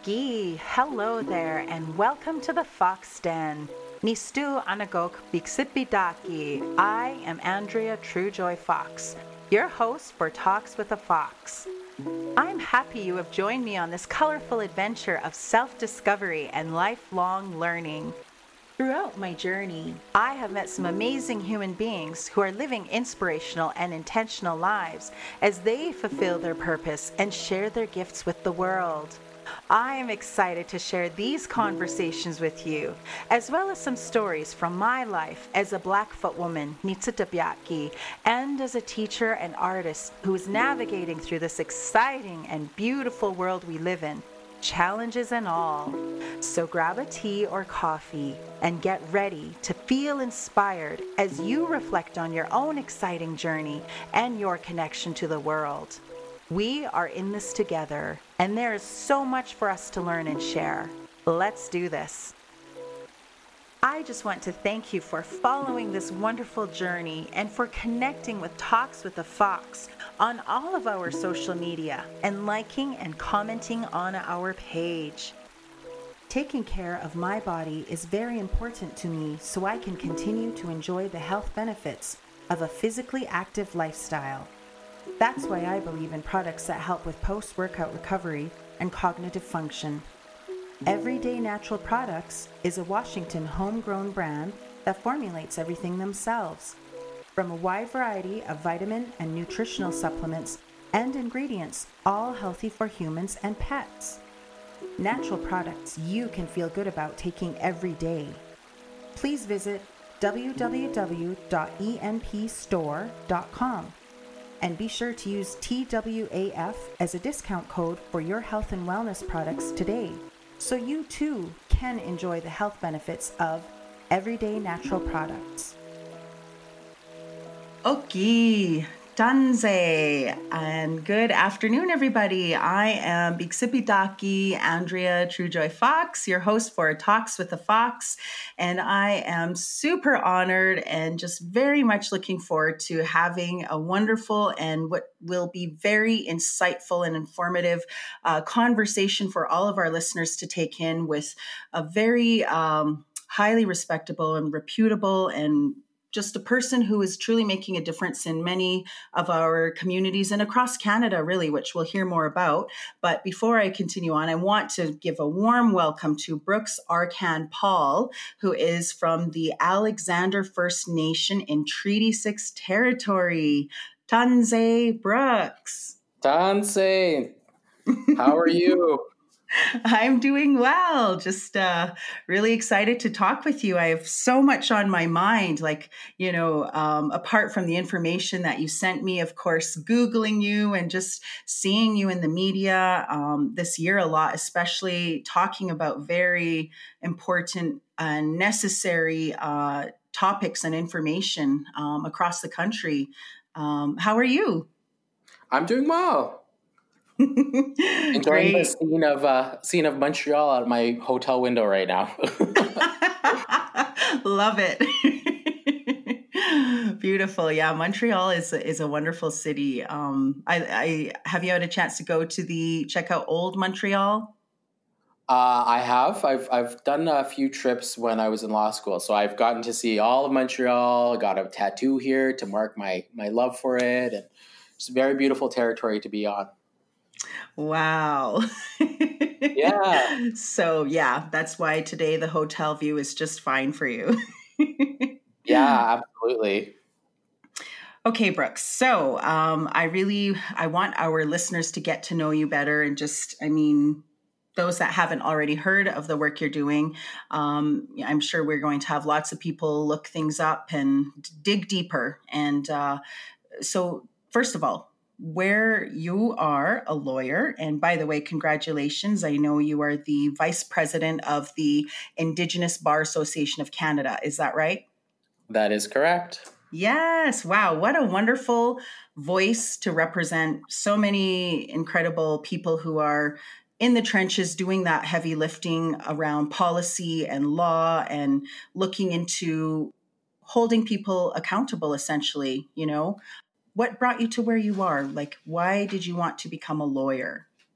Oki, hello there, and welcome to the Fox Den. Nistu Anagok Biksipidaki. I am Andrea Truejoy Fox, your host for Talks with a Fox. I'm happy you have joined me on this colorful adventure of self-discovery and lifelong learning. Throughout my journey, I have met some amazing human beings who are living inspirational and intentional lives as they fulfill their purpose and share their gifts with the world. I am excited to share these conversations with you, as well as some stories from my life as a Blackfoot woman, Nitsitabyaki, and as a teacher and artist who is navigating through this exciting and beautiful world we live in, challenges and all. So grab a tea or coffee and get ready to feel inspired as you reflect on your own exciting journey and your connection to the world. We are in this together, and there is so much for us to learn and share. Let's do this. I just want to thank you for following this wonderful journey and for connecting with Talks with a Fox on all of our social media and liking and commenting on our page. Taking care of my body is very important to me so I can continue to enjoy the health benefits of a physically active lifestyle. That's why I believe in products that help with post-workout recovery and cognitive function. Everyday Natural Products is a Washington homegrown brand that formulates everything themselves, from a wide variety of vitamin and nutritional supplements and ingredients, all healthy for humans and pets. Natural products you can feel good about taking every day. Please visit www.empstore.com. And be sure to use TWAF as a discount code for your health and wellness products today, so you too can enjoy the health benefits of Everyday Natural Products. Okay, Tanze, and good afternoon, everybody. I am Biksipidaki Andrea Truejoy Fox, your host for Talks with the Fox, and I am super honored and just very much looking forward to having a wonderful and what will be very insightful and informative conversation for all of our listeners to take in with a very highly respectable and reputable and just a person who is truly making a difference in many of our communities and across Canada, really, which we'll hear more about. But before I continue on, I want to give a warm welcome to Brooks Arkan Paul, who is from the Alexander First Nation in Treaty 6 territory. Tanze Brooks. Tanse, how are you? I'm doing well. Just really excited to talk with you. I have so much on my mind, apart from the information that you sent me, of course, Googling you and just seeing you in the media this year a lot, especially talking about very important and necessary topics and information across the country. How are you? I'm doing well. Enjoying Great. the scene of Montreal out my hotel window right now. Love it. Beautiful. Yeah, Montreal is a wonderful city. I have you had a chance to go to check out Old Montreal? I have. I've done a few trips when I was in law school, so I've gotten to see all of Montreal. Got a tattoo here to mark my love for it, and it's a very beautiful territory to be on. Wow. Yeah. So yeah, that's why today the hotel view is just fine for you. Yeah, absolutely. Okay, Brooks. So I want our listeners to get to know you better and those that haven't already heard of the work you're doing. I'm sure we're going to have lots of people look things up and dig deeper. And so first of all, where you are a lawyer, and by the way, congratulations. I know you are the vice president of the Indigenous Bar Association of Canada. Is that right? That is correct. Yes. Wow. What a wonderful voice to represent so many incredible people who are in the trenches doing that heavy lifting around policy and law and looking into holding people accountable, essentially, you know. What brought you to where you are? Like, why did you want to become a lawyer?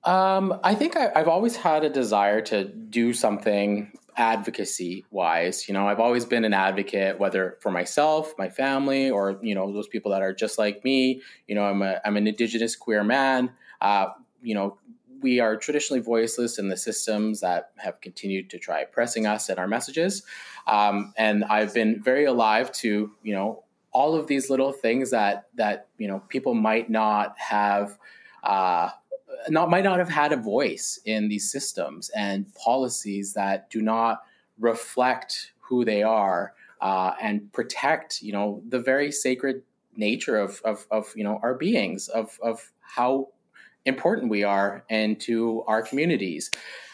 I think I've always had a desire to do something advocacy wise. I've always been an advocate, whether for myself, my family, or those people that are just like me. I'm an Indigenous queer man. You know, we are traditionally voiceless in the systems that have continued to try oppressing us and our messages. And I've been very alive to all of these little things that people might not have. Might not have had a voice in these systems and policies that do not reflect who they are and protect, the very sacred nature of our beings, of how important we are and to our communities.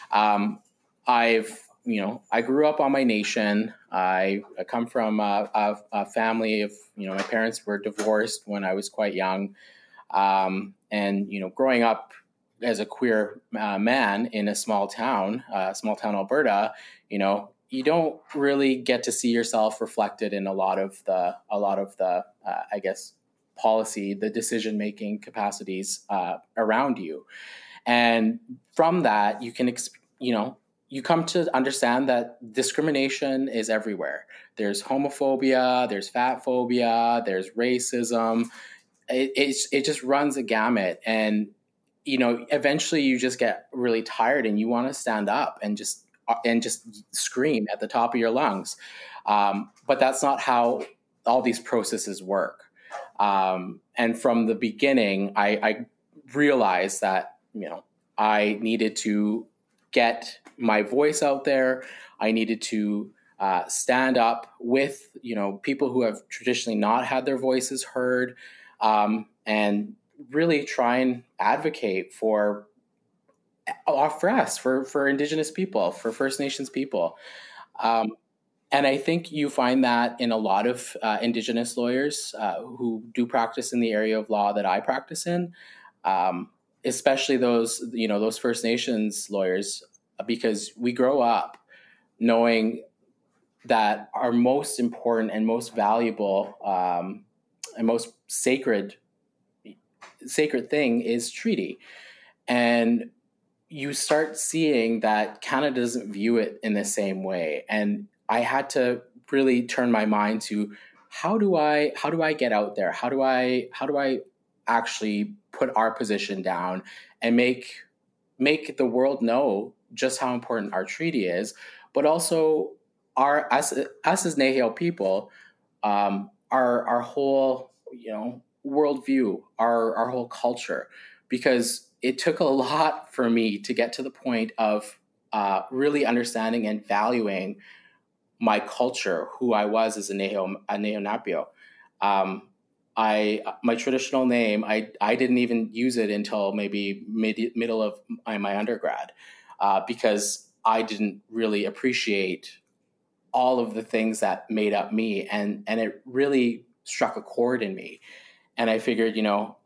I grew up on my nation. I come from a family of, my parents were divorced when I was quite young. And growing up as a queer man in a small town, Alberta, you don't really get to see yourself reflected in a lot of the I guess policy, the decision making capacities around you, and from that you can you come to understand that discrimination is everywhere. There's homophobia, there's fat phobia, there's racism. It just runs a gamut, and eventually you just get really tired and you want to stand up and just scream at the top of your lungs. But that's not how all these processes work. And from the beginning, I realized that I needed to get my voice out there. I needed to stand up with people who have traditionally not had their voices heard, and really try and advocate for us, for Indigenous people, for First Nations people. And I think you find that in a lot of Indigenous lawyers who do practice in the area of law that I practice in, especially those First Nations lawyers, because we grow up knowing that our most important and most valuable and most sacred thing is treaty. And you start seeing that Canada doesn't view it in the same way. And I had to really turn my mind to how do I get out there? How do I actually put our position down and make the world know just how important our treaty is, but also us as Nahel people, our whole worldview, our whole culture, because it took a lot for me to get to the point of really understanding and valuing my culture, who I was as a Neo-Napio. My traditional name, I didn't even use it until maybe middle of my undergrad, because I didn't really appreciate all of the things that made up me, and it really struck a chord in me. And I figured,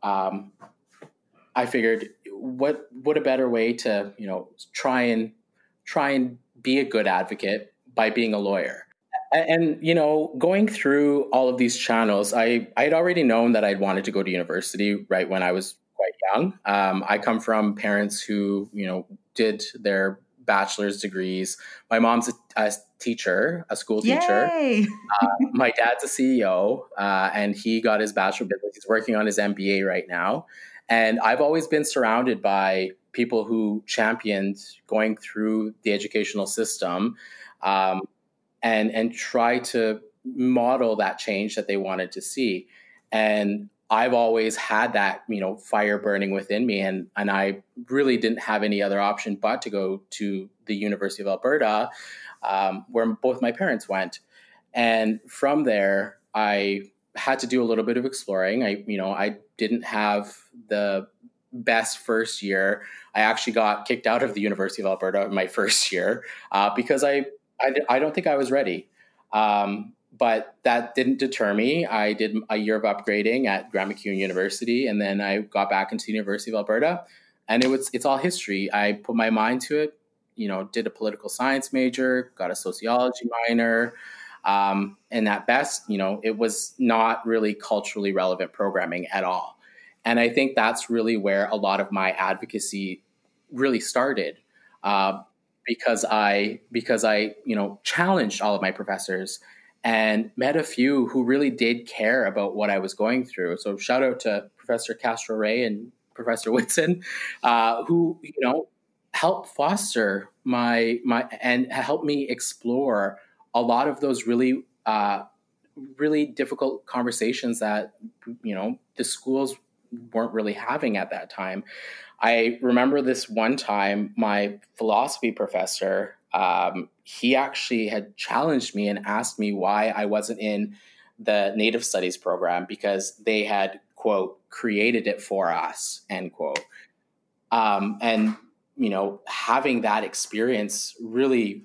what a better way to, try and be a good advocate by being a lawyer. And going through all of these channels, I'd already known that I'd wanted to go to university right when I was quite young. I come from parents who, did their bachelor's degrees. My mom's a teacher, a school teacher. Yay! My dad's a CEO, and he got his bachelor of business. He's working on his MBA right now. And I've always been surrounded by people who championed going through the educational system, and try to model that change that they wanted to see. And I've always had that, fire burning within me. And I really didn't have any other option but to go to the University of Alberta, where both my parents went. And from there, I had to do a little bit of exploring. I didn't have the best first year. I actually got kicked out of the University of Alberta my first year because I don't think I was ready. But that didn't deter me. I did a year of upgrading at Grand MacEwan University, and then I got back into the University of Alberta, and it's all history. I put my mind to it, did a political science major, got a sociology minor, and at best, it was not really culturally relevant programming at all. And I think that's really where a lot of my advocacy really started, because I challenged all of my professors and met a few who really did care about what I was going through. So shout out to Professor Castro Ray and Professor Whitson, who helped foster my and helped me explore a lot of those really difficult conversations that the schools weren't really having at that time. I remember this one time, my philosophy professor, he actually had challenged me and asked me why I wasn't in the Native Studies program, because they had, quote, created it for us, end quote. And having that experience really,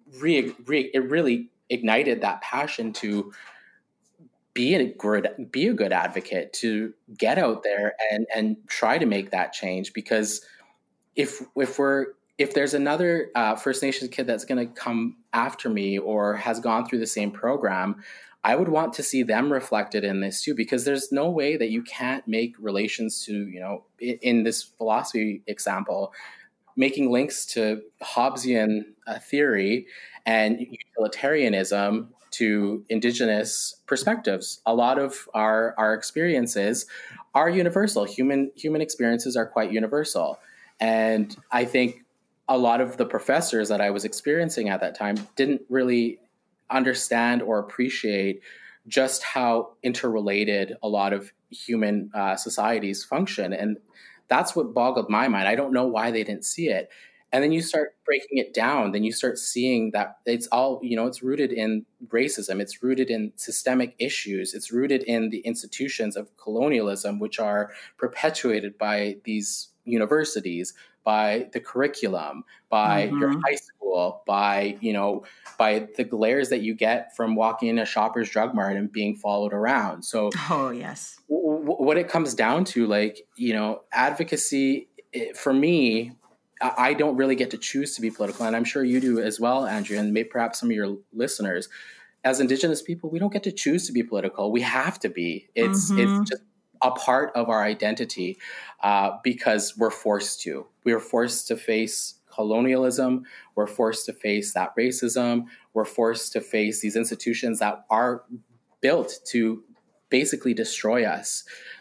it really ignited that passion to be a good advocate, to get out there and try to make that change. Because if there's another First Nations kid that's going to come after me or has gone through the same program, I would want to see them reflected in this too, because there's no way that you can't make relations to, in this philosophy example, making links to Hobbesian theory and utilitarianism to Indigenous perspectives. A lot of our experiences are universal. Human experiences are quite universal. And I think a lot of the professors that I was experiencing at that time didn't really understand or appreciate just how interrelated a lot of human societies function. And that's what boggled my mind. I don't know why they didn't see it. And then you start breaking it down, then you start seeing that it's all, it's rooted in racism. It's rooted in systemic issues. It's rooted in the institutions of colonialism, which are perpetuated by these universities, by the curriculum, by your high school, by the glares that you get from walking in a Shoppers Drug Mart and being followed around. So, oh yes, what it comes down to, advocacy for me, I don't really get to choose to be political, and I'm sure you do as well, Andrea, and maybe perhaps some of your listeners. As Indigenous people, we don't get to choose to be political. We have to be. It's just a part of our identity, because we're forced to. We are forced to face colonialism. We're forced to face that racism. We're forced to face these institutions that are built to basically destroy us.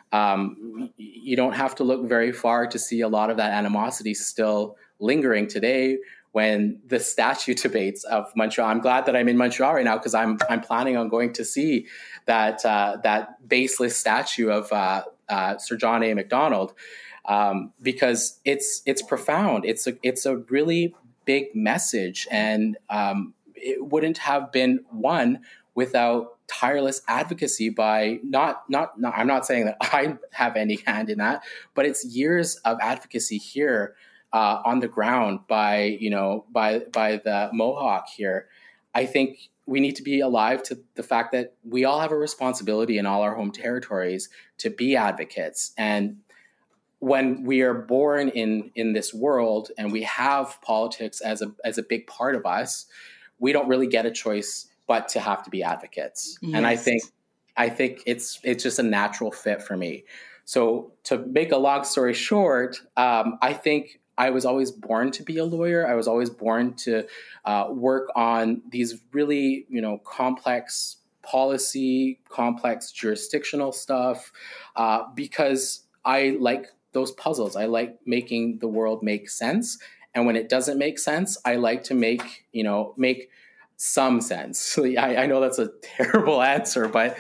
You don't have to look very far to see a lot of that animosity still lingering today when the statue debates of Montreal. I'm glad that I'm in Montreal right now, because I'm planning on going to see that baseless statue of Sir John A. Macdonald, because it's profound. It's a really big message, and it wouldn't have been won without tireless advocacy by not I'm not saying that I have any hand in that, but it's years of advocacy here on the ground by the Mohawk here. I think we need to be alive to the fact that we all have a responsibility in all our home territories to be advocates. And when we are born in this world and we have politics as a big part of us, we don't really get a choice but to have to be advocates. Yes. And I think it's just a natural fit for me. So to make a long story short, I think I was always born to be a lawyer. I was always born to work on these really, complex policy, complex jurisdictional stuff, because I like those puzzles. I like making the world make sense. And when it doesn't make sense, I like to make some sense. I know that's a terrible answer, but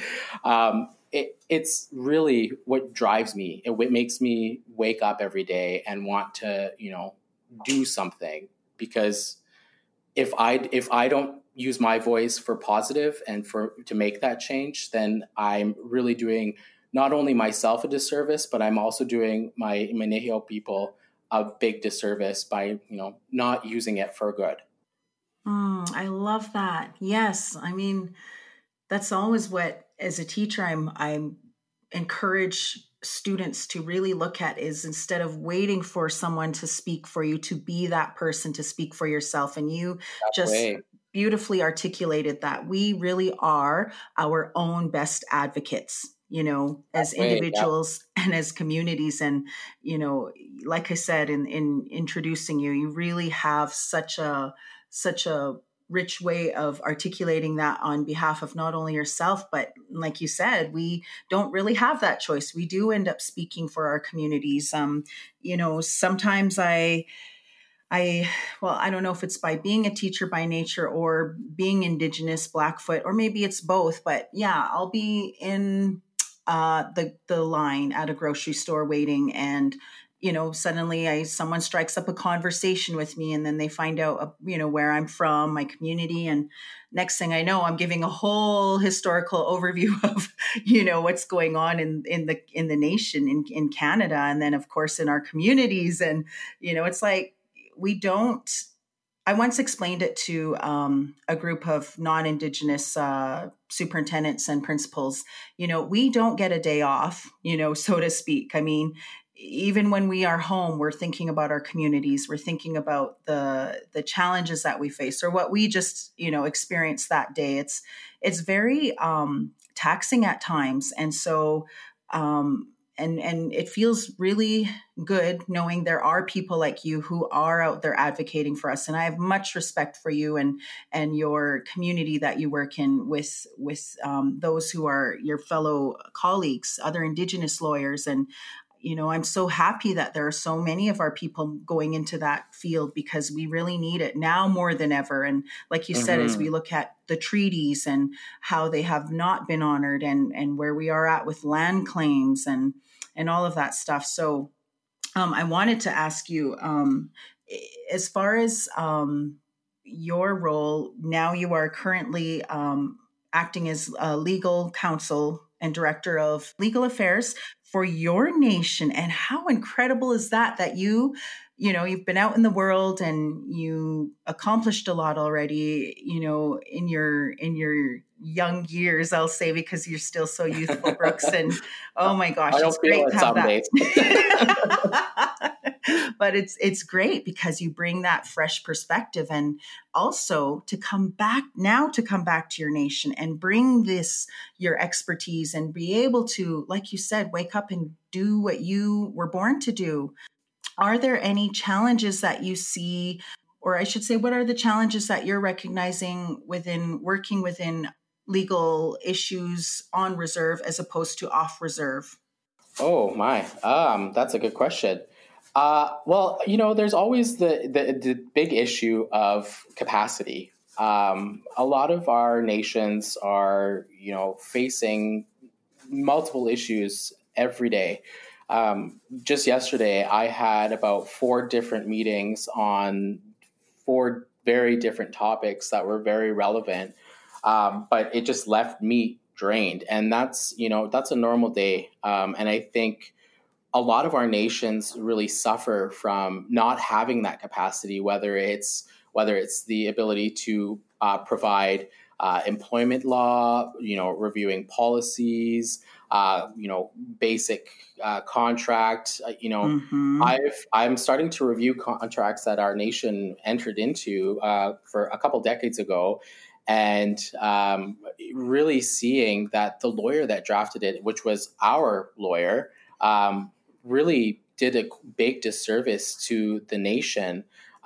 it's really what drives me. It makes me wake up every day and want to, do something. Because if I don't use my voice for positive and to make that change, then I'm really doing not only myself a disservice, but I'm also doing my Menehio people a big disservice by, not using it for good. I love that. Yes. I mean, that's always what, as a teacher, I'm encourage students to really look at, is instead of waiting for someone to speak for you, to be that person to speak for yourself. And you beautifully articulated that we really are our own best advocates. as Wait, yeah. individuals and as communities. And, like I said, in introducing you, you really have such a rich way of articulating that on behalf of not only yourself, but like you said, we don't really have that choice. We do end up speaking for our communities. Sometimes I, well, I don't know if it's by being a teacher by nature or being Indigenous, Blackfoot, or maybe it's both. But yeah, I'll be in the line at a grocery store waiting, and suddenly someone strikes up a conversation with me, and then they find out where I'm from, my community, and next thing I know, I'm giving a whole historical overview of what's going on in the nation, in Canada, and then of course in our communities. And it's like, we don't. I once explained it to a group of non-Indigenous superintendents and principals. We don't get a day off, so to speak. I mean, even when we are home, we're thinking about our communities. We're thinking about the challenges that we face, or what we just experienced that day. It's very taxing at times, and so. And it feels really good knowing there are people like you who are out there advocating for us. And I have much respect for you and your community that you work in with those who are your fellow colleagues, other Indigenous lawyers. And I'm so happy that there are so many of our people going into that field, because we really need it now more than ever. And like you said, as we look at the treaties and how they have not been honored, and where we are at with land claims and all of that stuff. So I wanted to ask you, as far as your role now, you are currently acting as a legal counsel and director of legal affairs for your nation. And how incredible is that you've been out in the world and you accomplished a lot already, in your young years, I'll say, because you're still so youthful, Brooks. And oh my gosh, I don't it's feel great it to have some days. that. But it's great because you bring that fresh perspective, and also to come back to your nation and bring your expertise, and be able to, like you said, wake up and do what you were born to do. Are there any challenges that you see, or I should say, what are the challenges that you're recognizing within working within legal issues on reserve as opposed to off reserve? Oh my, that's a good question. Well, there's always the big issue of capacity. A lot of our nations are, facing multiple issues every day. Just yesterday, I had about 4 different meetings on 4 very different topics that were very relevant, but it just left me drained, and that's a normal day. And I think a lot of our nations really suffer from not having that capacity, whether it's the ability to provide employment law, reviewing policies, basic contract. I'm starting to review contracts that our nation entered into for a couple decades ago, and really seeing that the lawyer that drafted it, which was our lawyer, really did a big disservice to the nation.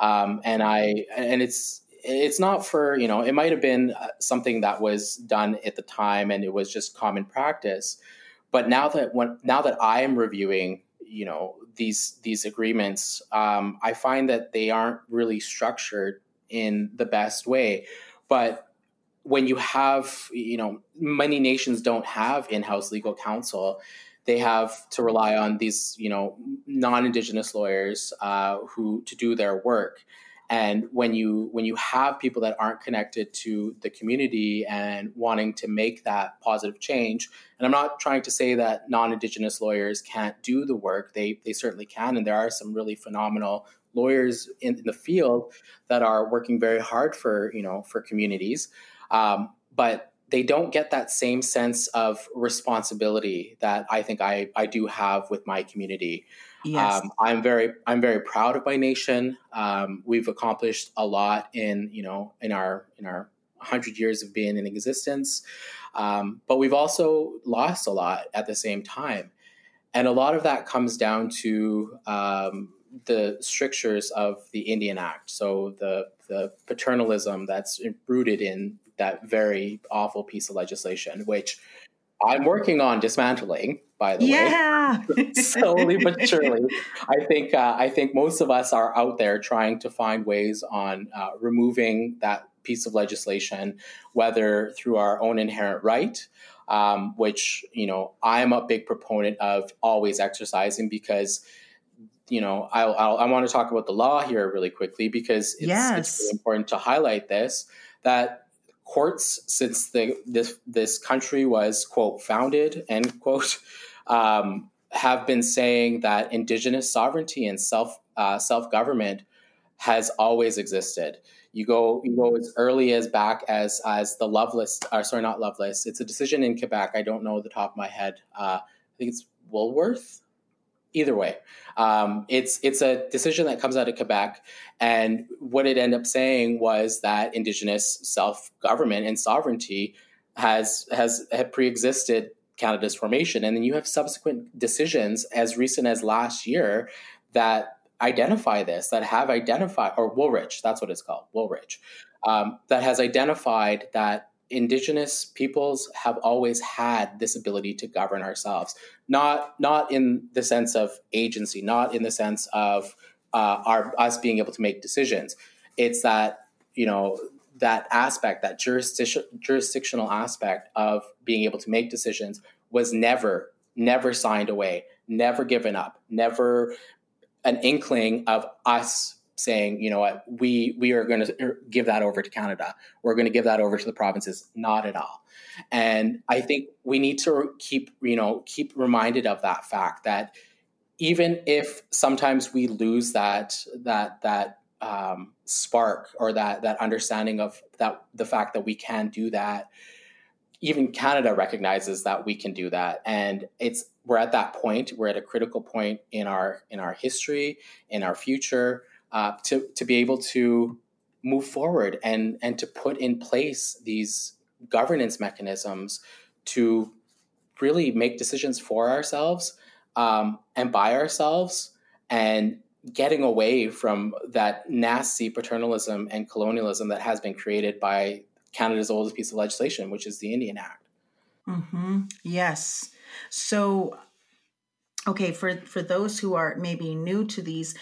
And it's not for, it might have been something that was done at the time and it was just common practice. But now that I am reviewing, these agreements, I find that they aren't really structured in the best way. But when you have, many nations don't have in-house legal counsel. They have to rely on these, non-Indigenous lawyers who to do their work. And when you have people that aren't connected to the community and wanting to make that positive change, and I'm not trying to say that non-Indigenous lawyers can't do the work. They certainly can, and there are some really phenomenal lawyers in the field that are working very hard for communities. But they don't get that same sense of responsibility that I think I do have with my community. Yes. I'm very proud of my nation. We've accomplished a lot in our 100 years of being in existence. But we've also lost a lot at the same time. And a lot of that comes down to the strictures of the Indian Act. So the paternalism that's rooted in that very awful piece of legislation, which I'm working on dismantling, by the way, slowly but surely. I think most of us are out there trying to find ways on removing that piece of legislation, whether through our own inherent right, which I'm a big proponent of always exercising, because I want to talk about the law here really quickly, because it's really important to highlight this, that courts, since this country was, quote, founded, end quote, have been saying that Indigenous sovereignty and self-government has always existed. You go as early as back as the Lovelace, not Lovelace. It's a decision in Quebec. I don't know the top of my head. I think it's Woolworth. Either way, it's a decision that comes out of Quebec, and what it ended up saying was that Indigenous self-government and sovereignty had pre-existed Canada's formation. And then you have subsequent decisions as recent as last year that identify this, that have identified, or Woolwich, that's what it's called, Woolwich, that has identified that Indigenous peoples have always had this ability to govern ourselves, not in the sense of agency, not in the sense of us being able to make decisions. It's that, that aspect, that jurisdictional aspect of being able to make decisions was never signed away, never given up, never an inkling of us saying, what, we are going to give that over to Canada. We're going to give that over to the provinces. Not at all. And I think we need to keep reminded of that fact, that even if sometimes we lose that spark, or that understanding of that, the fact that we can do that, even Canada recognizes that we can do that. And we're at that point, we're at a critical point in our history, in our future, to be able to move forward and to put in place these governance mechanisms to really make decisions for ourselves, and by ourselves, and getting away from that nasty paternalism and colonialism that has been created by Canada's oldest piece of legislation, which is the Indian Act. Mm-hmm. Yes. So, okay, for those who are maybe new to these,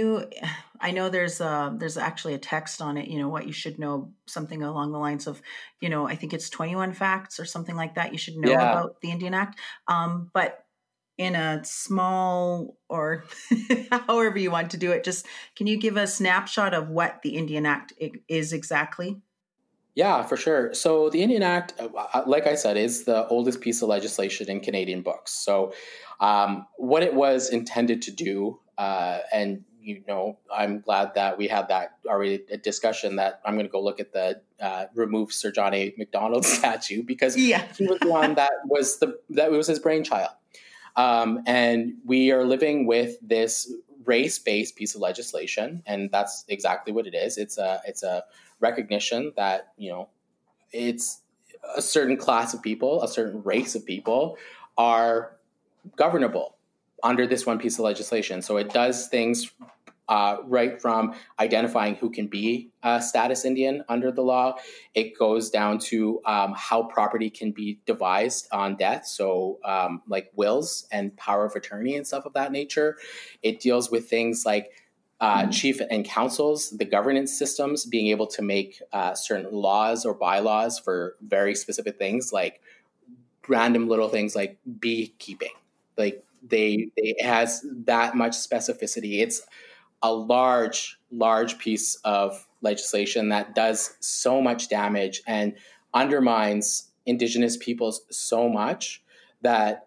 I know there's actually a text on it, what you should know, something along the lines of, I think it's 21 facts or something like that you should know about the Indian Act. But in a small, or however you want to do it, just can you give a snapshot of what the Indian Act is exactly? Yeah, for sure. So the Indian Act, like I said, is the oldest piece of legislation in Canadian books. So what it was intended to do, and I'm glad that we had that already a discussion, that I'm going to go look at the remove Sir John A. Macdonald statue, because he was the one that was his brainchild. And we are living with this race-based piece of legislation, and that's exactly what it is. It's a recognition that it's a certain class of people, a certain race of people are governable under this one piece of legislation. So it does things right from identifying who can be a status Indian under the law. It goes down to how property can be devised on death, so like wills and power of attorney and stuff of that nature. It deals with things like chief and councils, the governance systems, being able to make certain laws or bylaws for very specific things, like random little things like beekeeping. Like it has that much specificity. It's a large piece of legislation that does so much damage and undermines Indigenous peoples so much that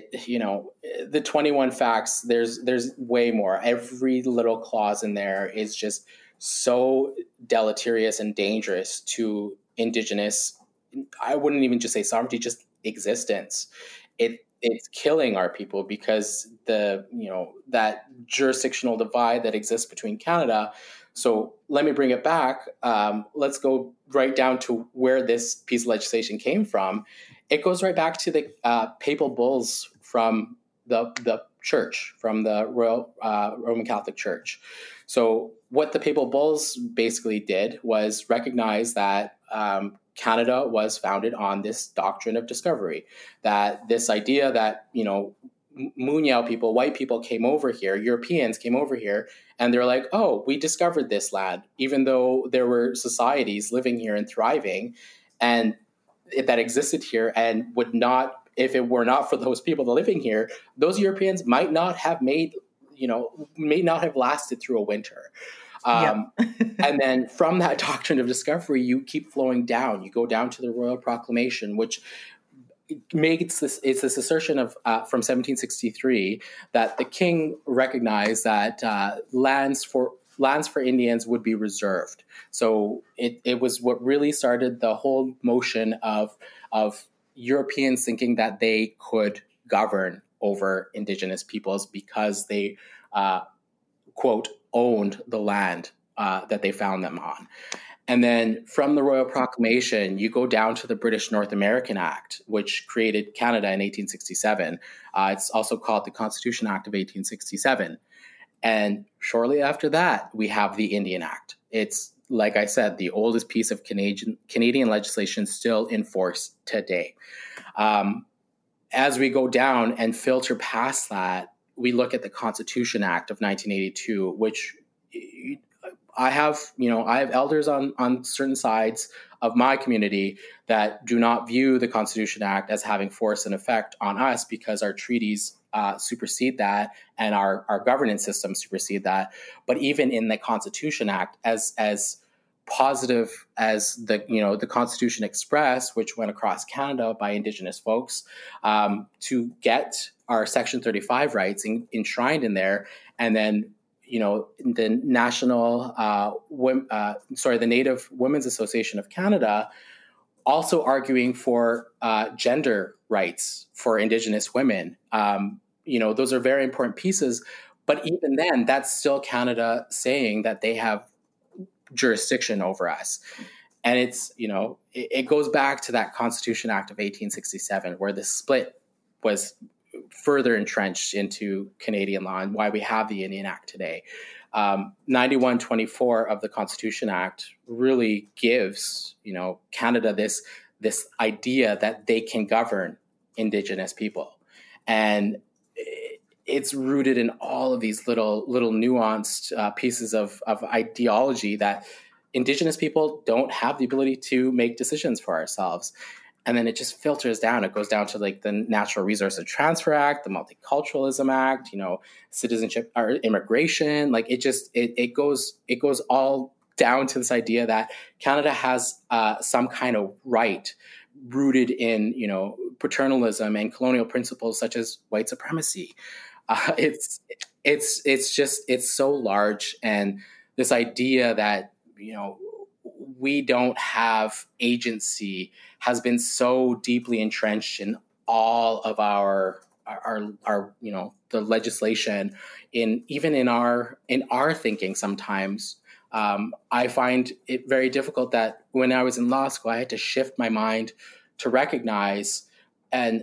the 21 facts, there's way more. Every little clause in there is just so deleterious and dangerous to Indigenous, I wouldn't even just say sovereignty, just existence. It's killing our people, because that jurisdictional divide that exists between Canada. So let me bring it back. Let's go right down to where this piece of legislation came from. it goes right back to the papal bulls from the church, from the Royal Roman Catholic Church. So what the papal bulls basically did was recognize that Canada was founded on this doctrine of discovery, that this idea that, Munyao people, white people came over here, Europeans came over here, and they're like, oh, we discovered this land, even though there were societies living here and thriving and that existed here and would not, if it were not for those people living here, those Europeans might not have may not have lasted through a winter. And then from that doctrine of discovery, you keep flowing down. You go down to the Royal Proclamation, which makes it's this assertion of from 1763 that the king recognized that lands for Indians would be reserved. So it was what really started the whole motion of Europeans thinking that they could govern over Indigenous peoples because they quote owned the land that they found them on. And then from the Royal Proclamation, you go down to the British North American Act, which created Canada in 1867. It's also called the Constitution Act of 1867. And shortly after that, we have the Indian Act. It's, like I said, the oldest piece of Canadian legislation still in force today. As we go down and filter past that, we look at the Constitution Act of 1982, which I have elders on certain sides of my community that do not view the Constitution Act as having force and effect on us because our treaties supersede that and our governance system supersede that. But even in the Constitution Act, as positive as the Constitution Express, which went across Canada by Indigenous folks to get our Section 35 rights enshrined in there, and then the the Native Women's Association of Canada also arguing for gender rights for Indigenous women. Those are very important pieces. But even then, that's still Canada saying that they have jurisdiction over us. And it goes back to that Constitution Act of 1867, where the split was further entrenched into Canadian law and why we have the Indian Act today. 9124 of the Constitution Act really gives, Canada this idea that they can govern Indigenous people. And it's rooted in all of these little nuanced pieces of ideology that Indigenous people don't have the ability to make decisions for ourselves. And then it just filters down. It goes down to like the Natural Resources Transfer Act, the Multiculturalism Act, citizenship or immigration. Like it goes all down to this idea that Canada has some kind of right rooted in paternalism and colonial principles such as white supremacy. It's so large, and this idea that we don't have agency has been so deeply entrenched in all of our the legislation, in our thinking sometimes. I find it very difficult that when I was in law school, I had to shift my mind to recognize and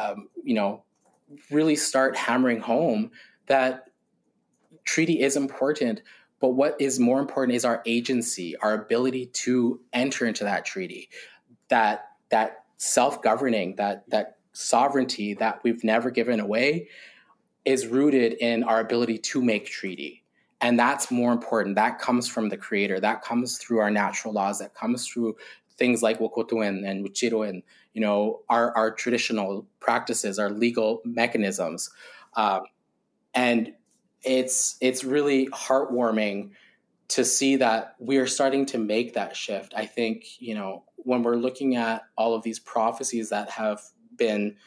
really start hammering home that treaty is important. But what is more important is our agency, our ability to enter into that treaty, that self-governing, that sovereignty that we've never given away is rooted in our ability to make treaty. And that's more important. That comes from the Creator. That comes through our natural laws. That comes through things like Wokotuen and Wichiroen, our traditional practices, our legal mechanisms. And it's really heartwarming to see that we are starting to make that shift. I think, when we're looking at all of these prophecies that have been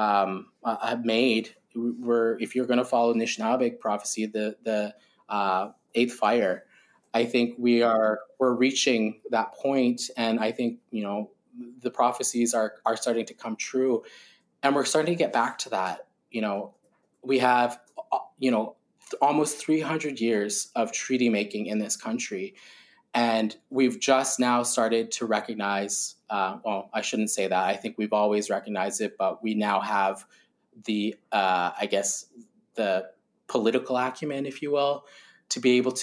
made, if you're going to follow Anishinaabeg prophecy, the eighth fire, I think we're reaching that point, and I think the prophecies are starting to come true, and we're starting to get back to that. We have almost 300 years of treaty making in this country, And we've just now started to recognize, well, I shouldn't say that. I think we've always recognized it, but we now have the, I guess, the political acumen, if you will, to be able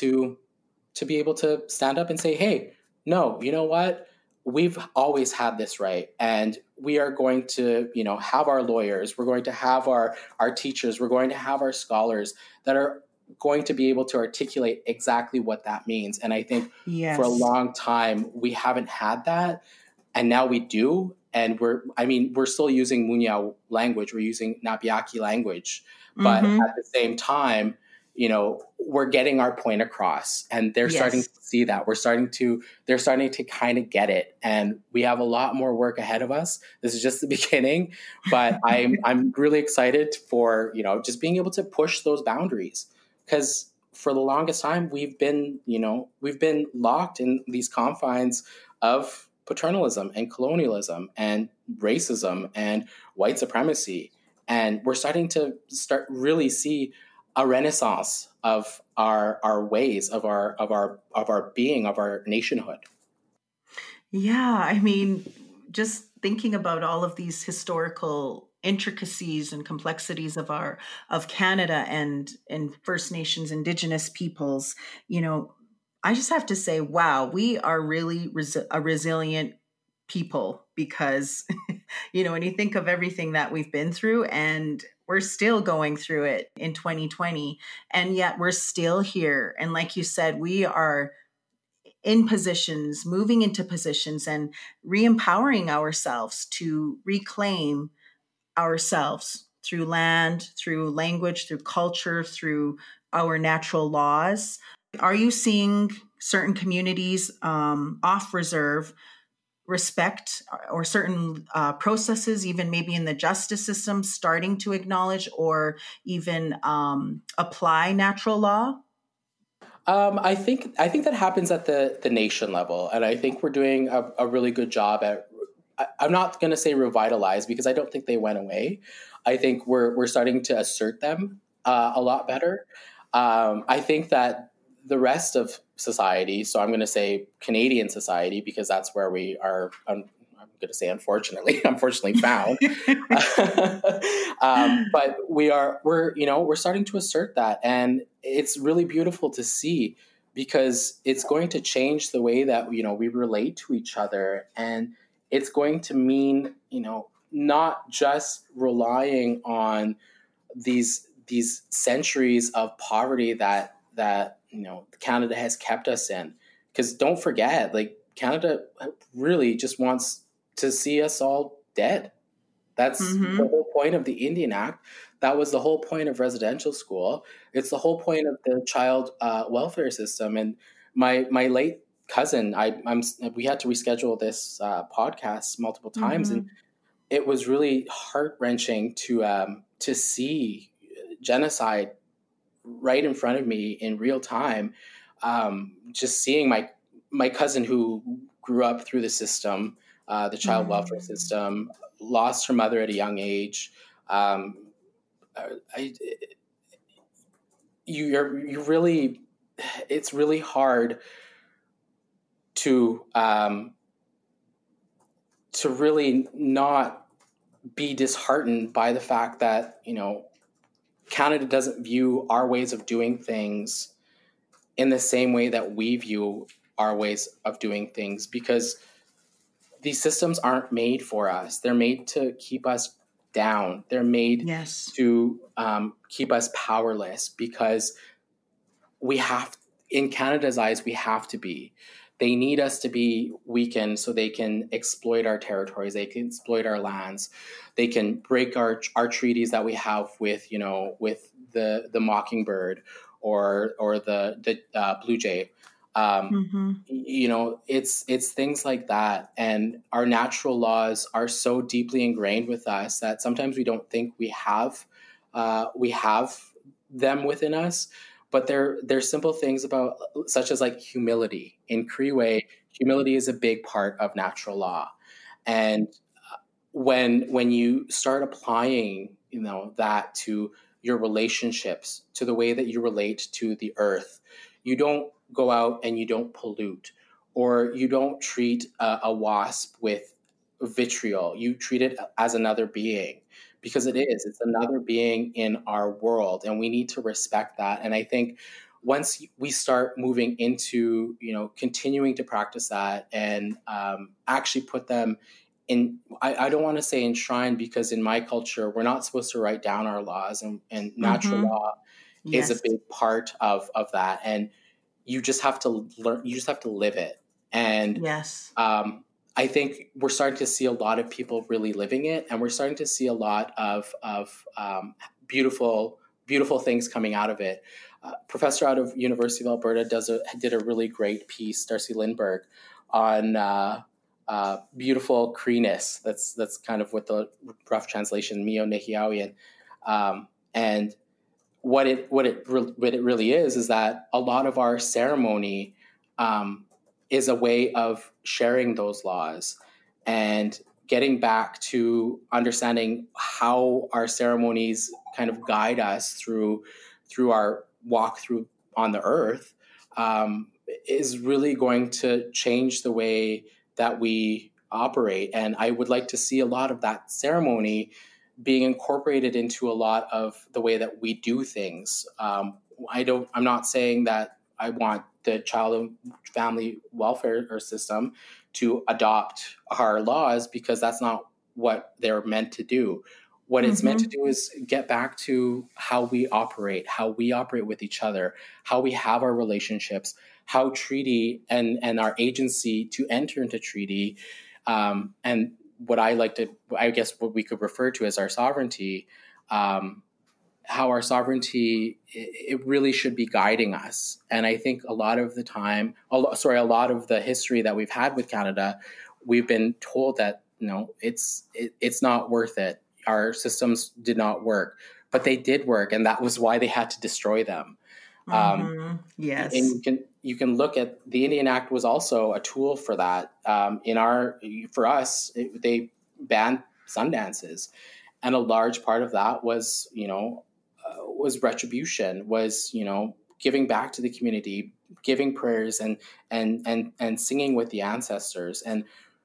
to stand up and say, hey, no, you know what? We've always had this right. And we are going to, have our lawyers, we're going to have our teachers, we're going to have our scholars that are going to be able to articulate exactly what that means. And I think for a Yes. long time, we haven't had that. And now we do. And we're still using Munya language. We're using Nabiaki language. But Mm-hmm. at the same time, we're getting our point across, and they're starting Yes. to see that. They're starting to kind of get it. And we have a lot more work ahead of us. This is just the beginning, but I'm really excited for, just being able to push those boundaries, because for the longest time we've been locked in these confines of paternalism and colonialism and racism and white supremacy. And we're starting to really see a renaissance of our ways, of our being, of our nationhood. Yeah, I mean, just thinking about all of these historical intricacies and complexities of Canada and First Nations Indigenous peoples, I just have to say, wow, we are really a resilient people, because when you think of everything that we've been through, and we're still going through it in 2020, and yet we're still here. And like you said, we are in positions, moving into positions, and re-empowering ourselves to reclaim ourselves through land, through language, through culture, through our natural laws. Are you seeing certain communities off reserve respect or certain processes, even maybe in the justice system, starting to acknowledge or even apply natural law? I think that happens at the nation level, and I think we're doing a really good job at. I'm not going to say revitalize, because I don't think they went away. I think we're starting to assert them a lot better. I think that the rest of society, so I'm going to say Canadian society, because that's where we are. I'm going to say unfortunately found. But we're starting to assert that, and it's really beautiful to see, because it's going to change the way that we relate to each other, and it's going to mean not just relying on these centuries of poverty that Canada has kept us in. Because don't forget, like, Canada really just wants to see us all dead. That's the Mm-hmm. whole point of the Indian Act. That was the whole point of residential school. It's the whole point of the child welfare system. And my late cousin, we had to reschedule this podcast multiple times, and Mm-hmm. it was really heart wrenching to see genocide right in front of me in real time. Just seeing my cousin, who grew up through the system, the child welfare Mm. system, lost her mother at a young age. Um, I, you really, it's really hard to really not be disheartened by the fact that Canada doesn't view our ways of doing things in the same way that we view our ways of doing things, because these systems aren't made for us. They're made to keep us down. They're made Yes. to keep us powerless, because we have, in Canada's eyes, we have to be. They need us to be weakened so they can exploit our territories. They can exploit our lands. They can break our treaties that we have with with the mockingbird or the blue jay. Mm-hmm. It's things like that, and our natural laws are so deeply ingrained with us that sometimes we don't think we have them within us. But they're simple things about, such as like humility. In Cree, humility is a big part of natural law, and when you start applying that to your relationships, to the way that you relate to the earth, you don't go out and you don't pollute, or you don't treat a wasp with vitriol. You treat it as another being, because it's another being in our world, and we need to respect that. And I think once we start moving into, continuing to practice that, and actually put them in, I don't want to say enshrined, because in my culture, we're not supposed to write down our laws, and natural law is a big part of that. And you just have to learn, you just have to live it. And I think we're starting to see a lot of people really living it, and we're starting to see a lot of beautiful things coming out of it. Professor out of University of Alberta did a really great piece, Darcy Lindbergh, on beautiful Creeness. That's kind of what the rough translation, Mio Nehiawian, and what it really is that a lot of our ceremony is a way of sharing those laws and getting back to understanding how our ceremonies kind of guide us through our walk through on the earth, is really going to change the way that we operate. And I would like to see a lot of that ceremony being incorporated into a lot of the way that we do things. I'm not saying that I want the child and family welfare system to adopt our laws, because that's not what they're meant to do. What it's meant to do is get back to how we operate with each other, how we have our relationships, how treaty and our agency to enter into treaty, and what what we could refer to as our sovereignty, how our sovereignty, it really should be guiding us. And I think a lot of the history that we've had with Canada, we've been told that, it's not worth it. Our systems did not work, but they did work. And that was why they had to destroy them. Yes. And you can look at the Indian Act was also a tool for that. For us, they banned sun dances. And a large part of that was, was retribution, was, giving back to the community, giving prayers and singing with the ancestors. And,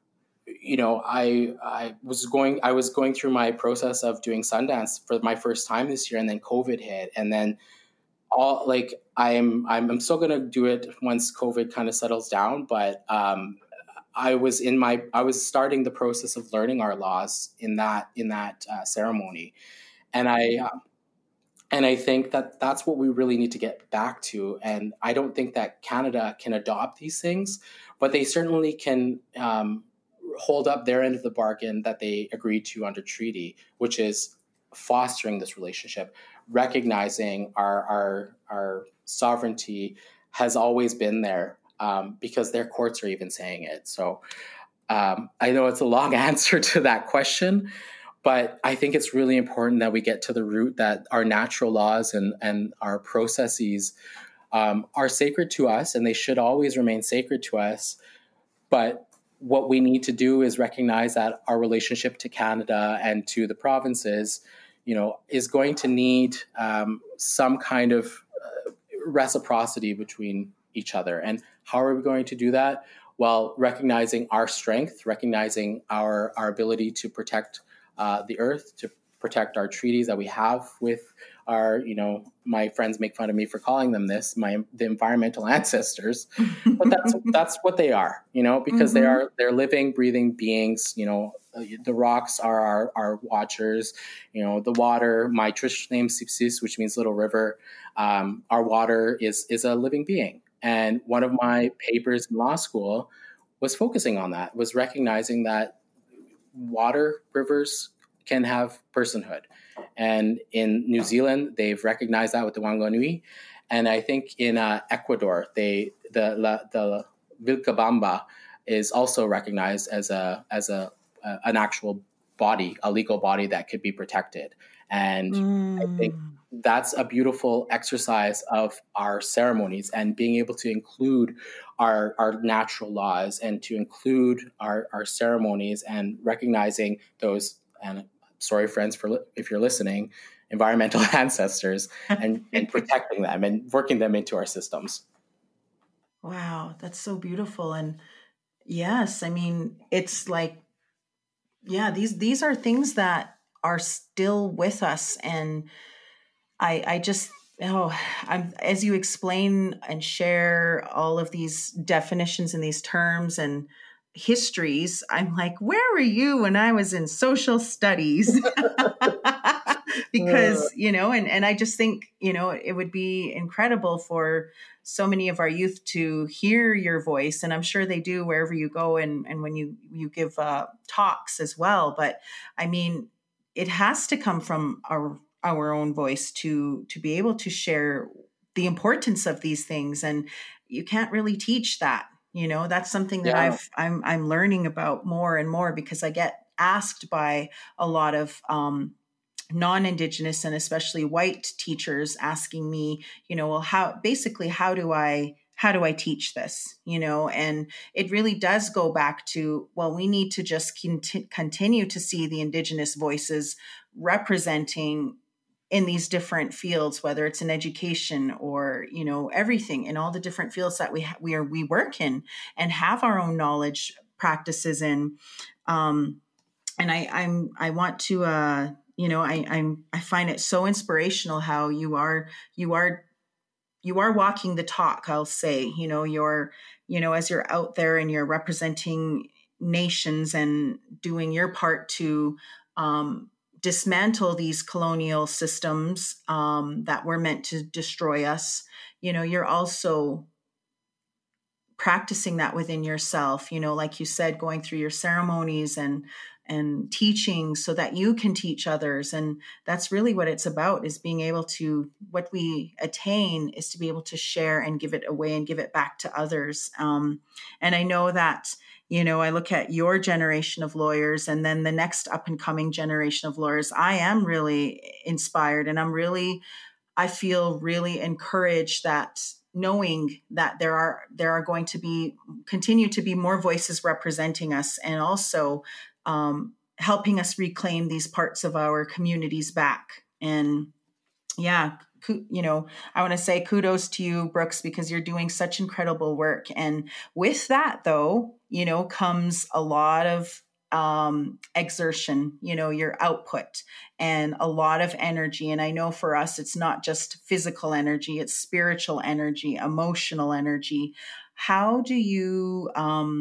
I was going through my process of doing Sundance for my first time this year, and then COVID hit. And then I'm still going to do it once COVID kind of settles down. But, I was starting the process of learning our laws in that ceremony. And I think that that's what we really need to get back to. And I don't think that Canada can adopt these things, but they certainly can hold up their end of the bargain that they agreed to under treaty, which is fostering this relationship, recognizing our sovereignty has always been there, because their courts are even saying it. So I know it's a long answer to that question, but I think it's really important that we get to the root that our natural laws and our processes are sacred to us, and they should always remain sacred to us. But what we need to do is recognize that our relationship to Canada and to the provinces, is going to need some kind of reciprocity between each other. And how are we going to do that? Well, recognizing our strength, recognizing our ability to protect the earth, to protect our treaties that we have with our, my friends make fun of me for calling them this, the environmental ancestors, but that's what they are, because they're living, breathing beings. The rocks are our watchers, the water, my traditional name Sipsis, which means little river. Our water is a living being. And one of my papers in law school was focusing on that, was recognizing that water, rivers can have personhood. And in New Zealand, they've recognized that with the Wanganui. And I think in Ecuador, the Vilcabamba is also recognized as an actual body, a legal body that could be protected. And I think that's a beautiful exercise of our ceremonies, and being able to include our natural laws and to include our ceremonies, and recognizing those, and sorry friends if you're listening, environmental ancestors, and protecting them and working them into our systems. Wow, that's so beautiful. And yes, I mean, it's like, yeah, these are things that are still with us. And I just, oh, I'm, as you explain and share all of these definitions and these terms and histories, I'm like, where were you when I was in social studies? Because, and I just think, it would be incredible for so many of our youth to hear your voice. And I'm sure they do wherever you go, and when you give talks as well. But I mean, it has to come from our own voice to be able to share the importance of these things. And you can't really teach that. That's something that Yeah. I'm learning about more and more, because I get asked by a lot of non-Indigenous and especially white teachers asking me, well, how do I teach this? And it really does go back to, well, we need to just continue to see the Indigenous voices representing in these different fields, whether it's in education or, everything in all the different fields that we work in and have our own knowledge practices in. And I want to, I find it so inspirational how you are walking the talk. I'll say, as you're out there and you're representing nations and doing your part to dismantle these colonial systems that were meant to destroy us. You're also practicing that within yourself, like you said, going through your ceremonies and teaching so that you can teach others. And that's really what it's about, is being able to, what we attain is to be able to share and give it away and give it back to others. And I know that, I look at your generation of lawyers and then the next up and coming generation of lawyers. I am really inspired, and I feel really encouraged that knowing that there are going to continue to be more voices representing us, and also helping us reclaim these parts of our communities back. And yeah, I want to say kudos to you, Brooks, because you're doing such incredible work. And with that, though, comes a lot of exertion, your output, and a lot of energy. And I know for us, it's not just physical energy, it's spiritual energy, emotional energy. How do you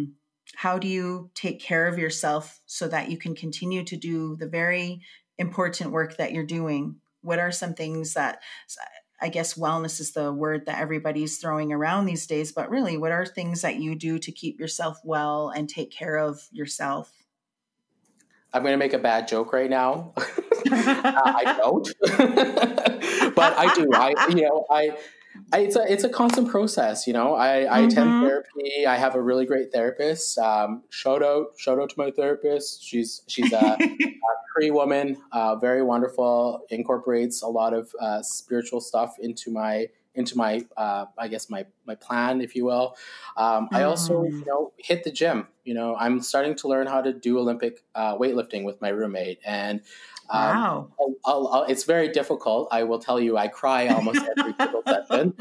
take care of yourself so that you can continue to do the very important work that you're doing? What are some things that, I guess wellness is the word that everybody's throwing around these days, but really, what are things that you do to keep yourself well and take care of yourself? I'm going to make a bad joke right now. I don't, but I do. It's a constant process. I attend therapy. I have a really great therapist. Shout out to my therapist. She's a Cree woman, very wonderful. Incorporates a lot of spiritual stuff into my I guess my plan, if you will. I also hit the gym. I'm starting to learn how to do Olympic weightlifting with my roommate, and Wow. it's very difficult. I will tell you, I cry almost every single session,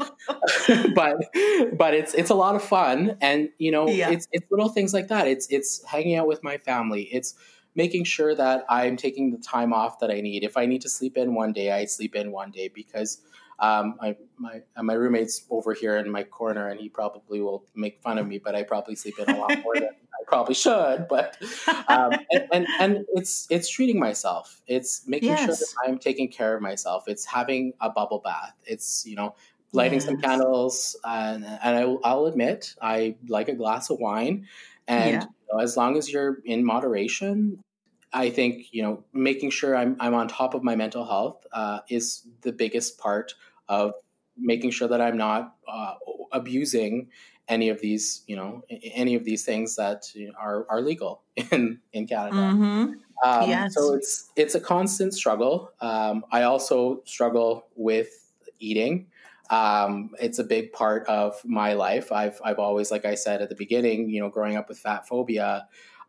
but it's a lot of fun, and Yeah. it's little things like that. It's hanging out with my family. It's making sure that I'm taking the time off that I need. If I need to sleep in one day, I sleep in one day, because my roommate's over here in my corner, and he probably will make fun of me, but I probably sleep in a lot more than I probably should. But and it's treating myself. It's making sure that Yes. I'm taking care of myself. It's having a bubble bath. It's lighting some Yes. candles, and I'll admit I like a glass of wine, and Yeah. as long as you're in moderation, I think making sure I'm on top of my mental health is the biggest part of making sure that I'm not abusing any of these any of these things that are legal in Canada. Mm-hmm. So Yes. it's a constant struggle. I also struggle with eating. It's a big part of my life. I've always, like I said at the beginning, growing up with fat phobia,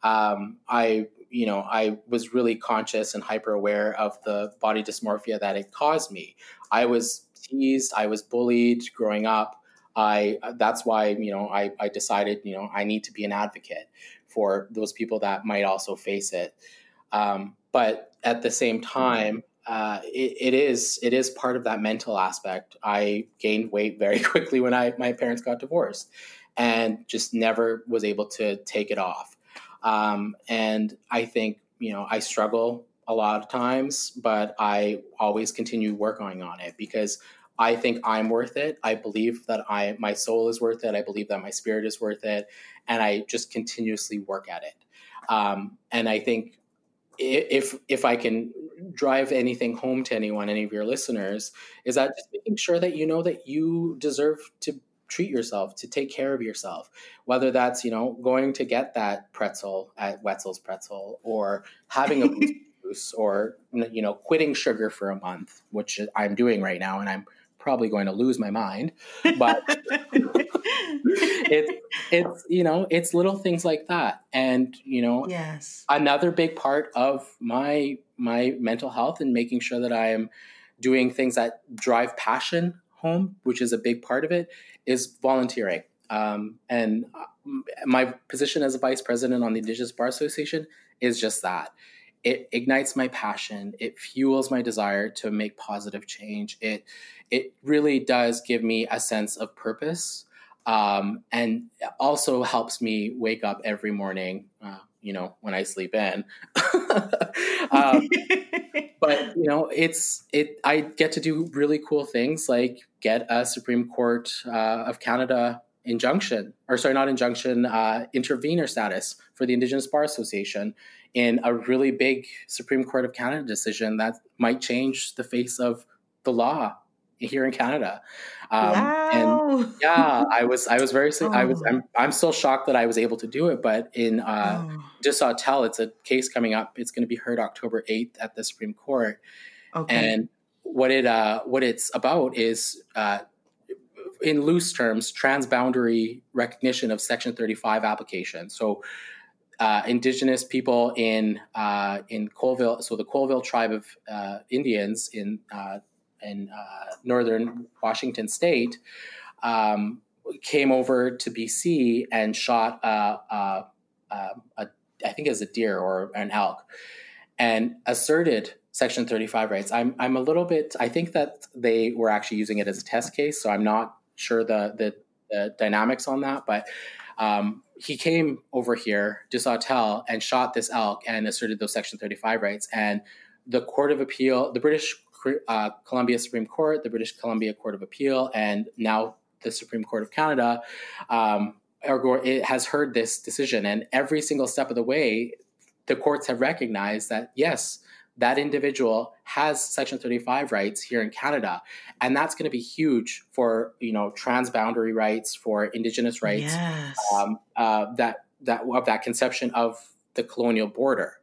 I was really conscious and hyper aware of the body dysmorphia that it caused me. I was teased, I was bullied growing up. That's why, I decided, I need to be an advocate for those people that might also face it. But at the same time, it is part of that mental aspect. I gained weight very quickly when my parents got divorced, and just never was able to take it off. And I think, I struggle a lot of times, but I always continue working on it because I think I'm worth it. I believe that my soul is worth it. I believe that my spirit is worth it. And I just continuously work at it. And I think if I can drive anything home to anyone, any of your listeners, is that just making sure that you know that you deserve to treat yourself, to take care of yourself, whether that's, going to get that pretzel at Wetzel's Pretzel, or having a booster juice, or, quitting sugar for a month, which I'm doing right now. And I'm probably going to lose my mind, but it's little things like that. And, yes, another big part of my mental health and making sure that I am doing things that drive passion home, which is a big part of it, is volunteering. And my position as a vice president on the Indigenous Bar Association is just that. It ignites my passion. It fuels my desire to make positive change. It really does give me a sense of purpose, and also helps me wake up every morning, when I sleep in. But I get to do really cool things like get a Supreme Court of Canada intervener status for the Indigenous Bar Association in a really big Supreme Court of Canada decision that might change the face of the law here in Canada. Wow. And yeah, I was very, I'm still shocked that I was able to do it, but in Desautels, it's a case coming up. It's going to be heard October 8th at the Supreme Court. Okay. And what it's about is, in loose terms, transboundary recognition of Section 35 applications. So, Indigenous people in Colville, so the Colville tribe of Indians in northern Washington state, came over to BC and shot I think it was a deer or an elk, and asserted Section 35 rights. I'm a little bit, I think that they were actually using it as a test case, so I'm not sure the dynamics on that, but he came over here, Desautels, and shot this elk and asserted those Section 35 rights. And the Court of Appeal, the British Columbia Supreme Court, the British Columbia Court of Appeal, and now the Supreme Court of Canada, it has heard this decision. And every single step of the way, the courts have recognized that, yes, that individual has Section 35 rights here in Canada. And that's going to be huge for, transboundary rights, for Indigenous rights, yes. That conception of the colonial border.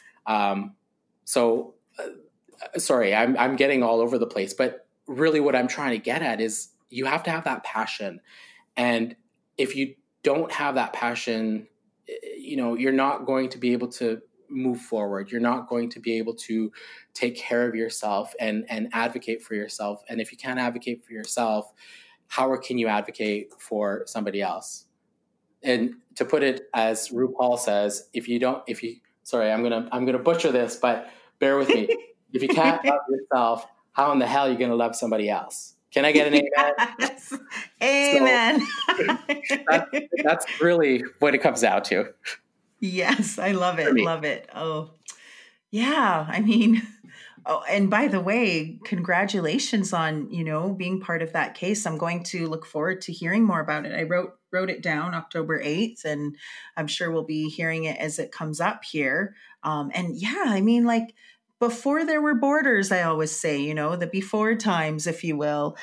Sorry, I'm getting all over the place, but really what I'm trying to get at is you have to have that passion. And if you don't have that passion, you're not going to be able to move forward. You're not going to be able to take care of yourself and advocate for yourself. And if you can't advocate for yourself, how can you advocate for somebody else? And to put it as RuPaul says, I'm gonna butcher this, but bear with me. If you can't love yourself, how in the hell are you gonna love somebody else? Can I get an amen? Yes. Amen. So that's really what it comes down to. Yes, I love it. Love it. Oh, yeah. I mean, and by the way, congratulations on, being part of that case. I'm going to look forward to hearing more about it. I wrote it down October 8th, and I'm sure we'll be hearing it as it comes up here. And yeah, I mean, like, before there were borders, I always say, the before times, if you will,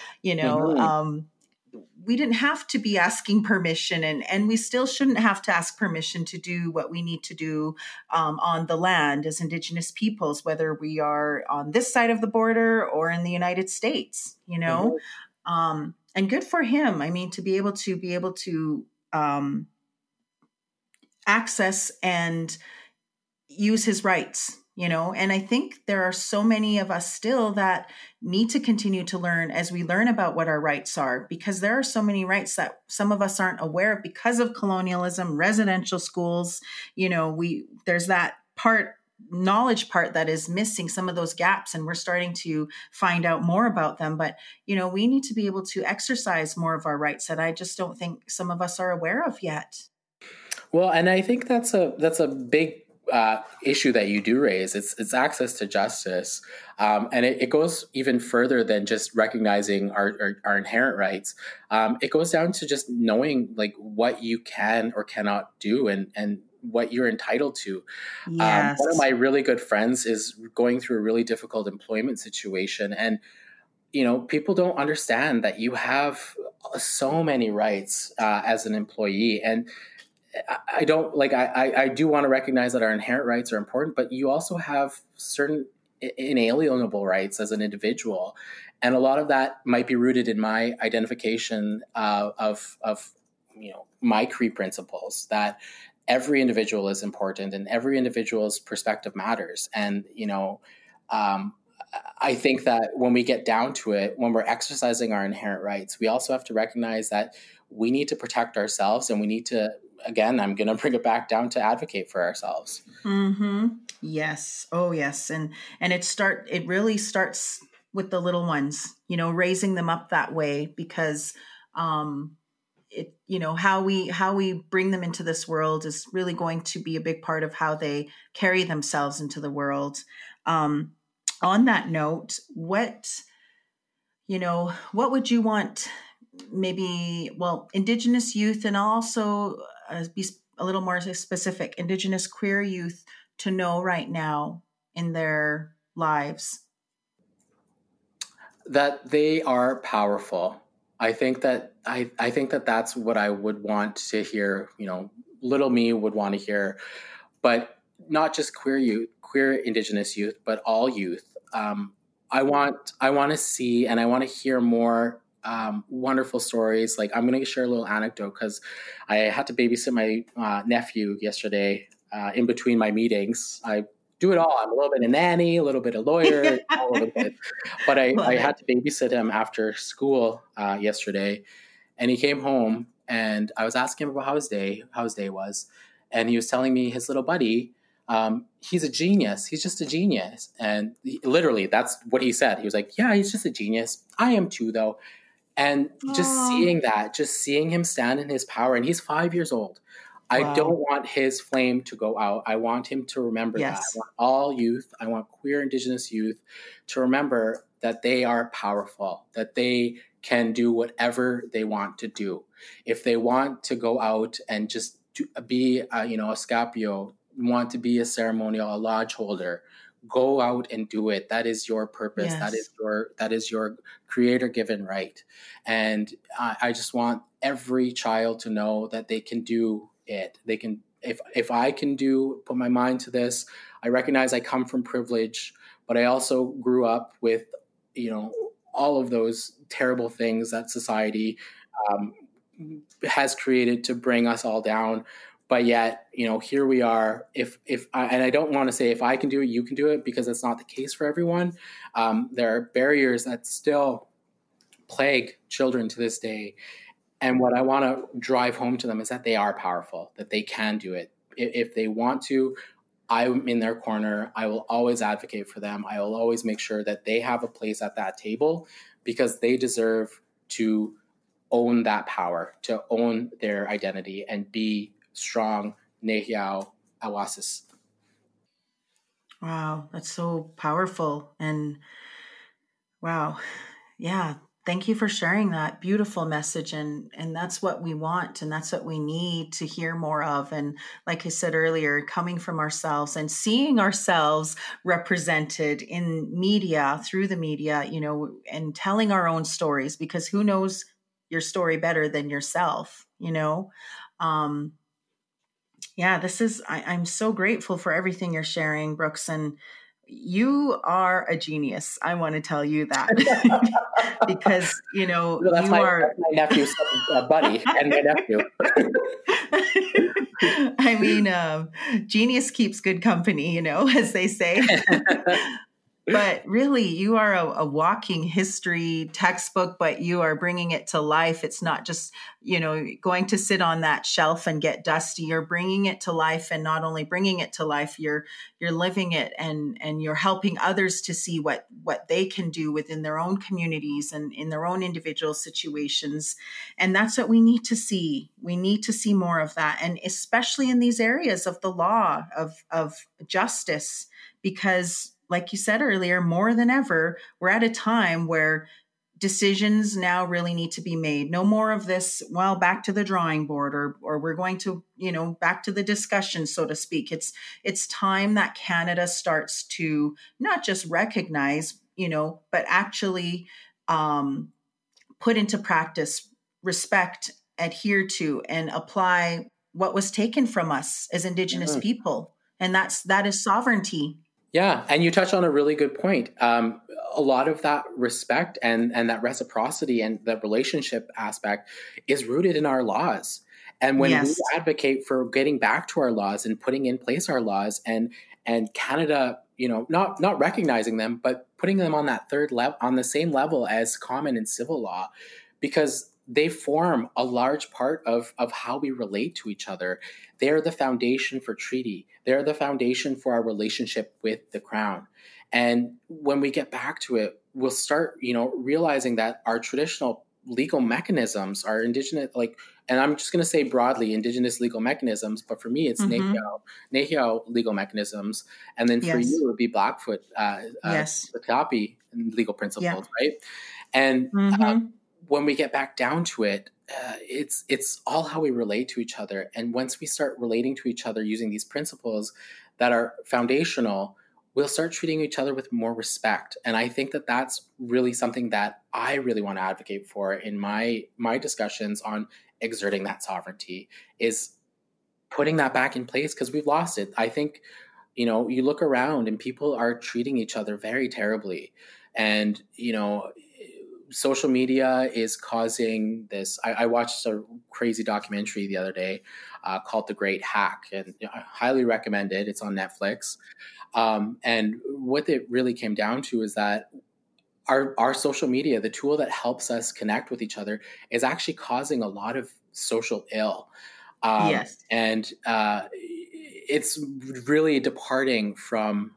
we didn't have to be asking permission, and we still shouldn't have to ask permission to do what we need to do on the land as Indigenous peoples, whether we are on this side of the border or in the United States, and good for him. I mean, to be able to access and use his rights, And I think there are so many of us still that need to continue to learn as we learn about what our rights are, because there are so many rights that some of us aren't aware of because of colonialism, residential schools. There's that knowledge part that is missing, some of those gaps, and we're starting to find out more about them. But we need to be able to exercise more of our rights that I just don't think some of us are aware of yet. Well, and I think that's a big issue that you do raise. It's access to justice, and it goes even further than just recognizing our inherent rights. It goes down to just knowing like what you can or cannot do, and what you're entitled to. Yes. One of my really good friends is going through a really difficult employment situation, and people don't understand that you have so many rights as an employee. And I don't like, I do want to recognize that our inherent rights are important, but you also have certain inalienable rights as an individual. And a lot of that might be rooted in my identification of my Cree principles, that every individual is important and every individual's perspective matters. And, I think that when we get down to it, when we're exercising our inherent rights, we also have to recognize that we need to protect ourselves, and we need to, again, I'm going to bring it back down to advocate for ourselves. Mm-hmm. Yes. Oh, yes. And it really starts with the little ones, raising them up that way, because, how we bring them into this world is really going to be a big part of how they carry themselves into the world. On that note, what would you want maybe, Indigenous youth, and also be a little more specific, Indigenous queer youth to know right now in their lives? That they are powerful. I think that that's what I would want to hear, little me would want to hear, but not just queer Indigenous youth, but all youth. I want to see, and I want to hear more wonderful stories. Like, I'm going to share a little anecdote, because I had to babysit my nephew yesterday in between my meetings. I do it all. I'm a little bit a nanny, a little bit a lawyer, a little bit. But I had to babysit him after school yesterday, and he came home, and I was asking him about how his day was, and he was telling me his little buddy, he's a genius. He's just a genius. And literally, that's what he said. He was like, yeah, he's just a genius. I am too, though. And just seeing him stand in his power, and he's 5 years old. I don't want his flame to go out. I want him to remember that. I want all youth, I want queer Indigenous youth to remember that they are powerful, that they can do whatever they want to do. If they want to go out and just be, a scapio, want to be a ceremonial, a lodge holder, go out and do it. That is your purpose. Yes. That is your creator given right. And I just want every child to know that they can do it. They can, if I can put my mind to this, I recognize I come from privilege, but I also grew up with, all of those terrible things that society has created to bring us all down. But yet, here we are. And I don't want to say if I can do it, you can do it, because that's not the case for everyone. There are barriers that still plague children to this day. And what I want to drive home to them is that they are powerful, that they can do it. If they want to, I'm in their corner. I will always advocate for them. I will always make sure that they have a place at that table, because they deserve to own that power, to own their identity and be strong, Nehiao Awasis. Wow, that's so powerful. And wow, yeah, thank you for sharing that beautiful message. And that's what we want, and that's what we need to hear more of. And like I said earlier, coming from ourselves and seeing ourselves represented in media, through the media, and telling our own stories, because who knows your story better than yourself, I'm so grateful for everything you're sharing, Brooks, and you are a genius. I want to tell you that because, that's my nephew's buddy and my nephew. I mean, genius keeps good company, as they say. But really, you are a walking history textbook, but you are bringing it to life. It's not just, going to sit on that shelf and get dusty. You're bringing it to life, and not only bringing it to life, you're living it, and you're helping others to see what they can do within their own communities and in their own individual situations. And that's what we need to see. We need to see more of that, and especially in these areas of the law, of justice, because like you said earlier, more than ever, we're at a time where decisions now really need to be made. No more of this, well, back to the drawing board, or we're going to, back to the discussion, so to speak. It's time that Canada starts to not just recognize, but actually put into practice, respect, adhere to, and apply what was taken from us as Indigenous people. And that is sovereignty. Yeah, and you touched on a really good point. A lot of that respect and that reciprocity and the relationship aspect is rooted in our laws. And when we advocate for getting back to our laws and putting in place our laws, and Canada, not recognizing them, but putting them on that third level, on the same level as common and civil law, because they form a large part of how we relate to each other. They're the foundation for treaty. They're the foundation for our relationship with the Crown. And when we get back to it, we'll start, realizing that our traditional legal mechanisms are Indigenous, and I'm just going to say broadly Indigenous legal mechanisms, but for me, it's Nehiyaw legal mechanisms. And then for you, it would be Blackfoot, Lenape legal principles, right? And when we get back down to it, it's all how we relate to each other. And once we start relating to each other using these principles that are foundational, we'll start treating each other with more respect. And I think that that's really something that I really want to advocate for in my discussions on exerting that sovereignty, is putting that back in place, because we've lost it. I think, you look around and people are treating each other very terribly. And, social media is causing this. I watched a crazy documentary the other day called The Great Hack, and I highly recommend it. It's on Netflix. And what it really came down to is that our social media, the tool that helps us connect with each other, is actually causing a lot of social ill. And it's really departing from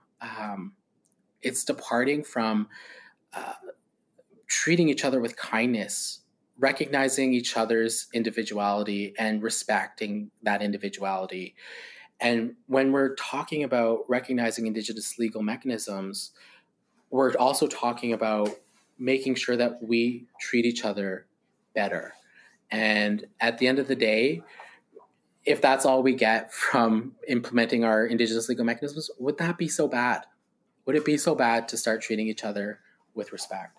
treating each other with kindness, recognizing each other's individuality and respecting that individuality. And when we're talking about recognizing Indigenous legal mechanisms, we're also talking about making sure that we treat each other better. And at the end of the day, if that's all we get from implementing our Indigenous legal mechanisms, would that be so bad? Would it be so bad to start treating each other with respect?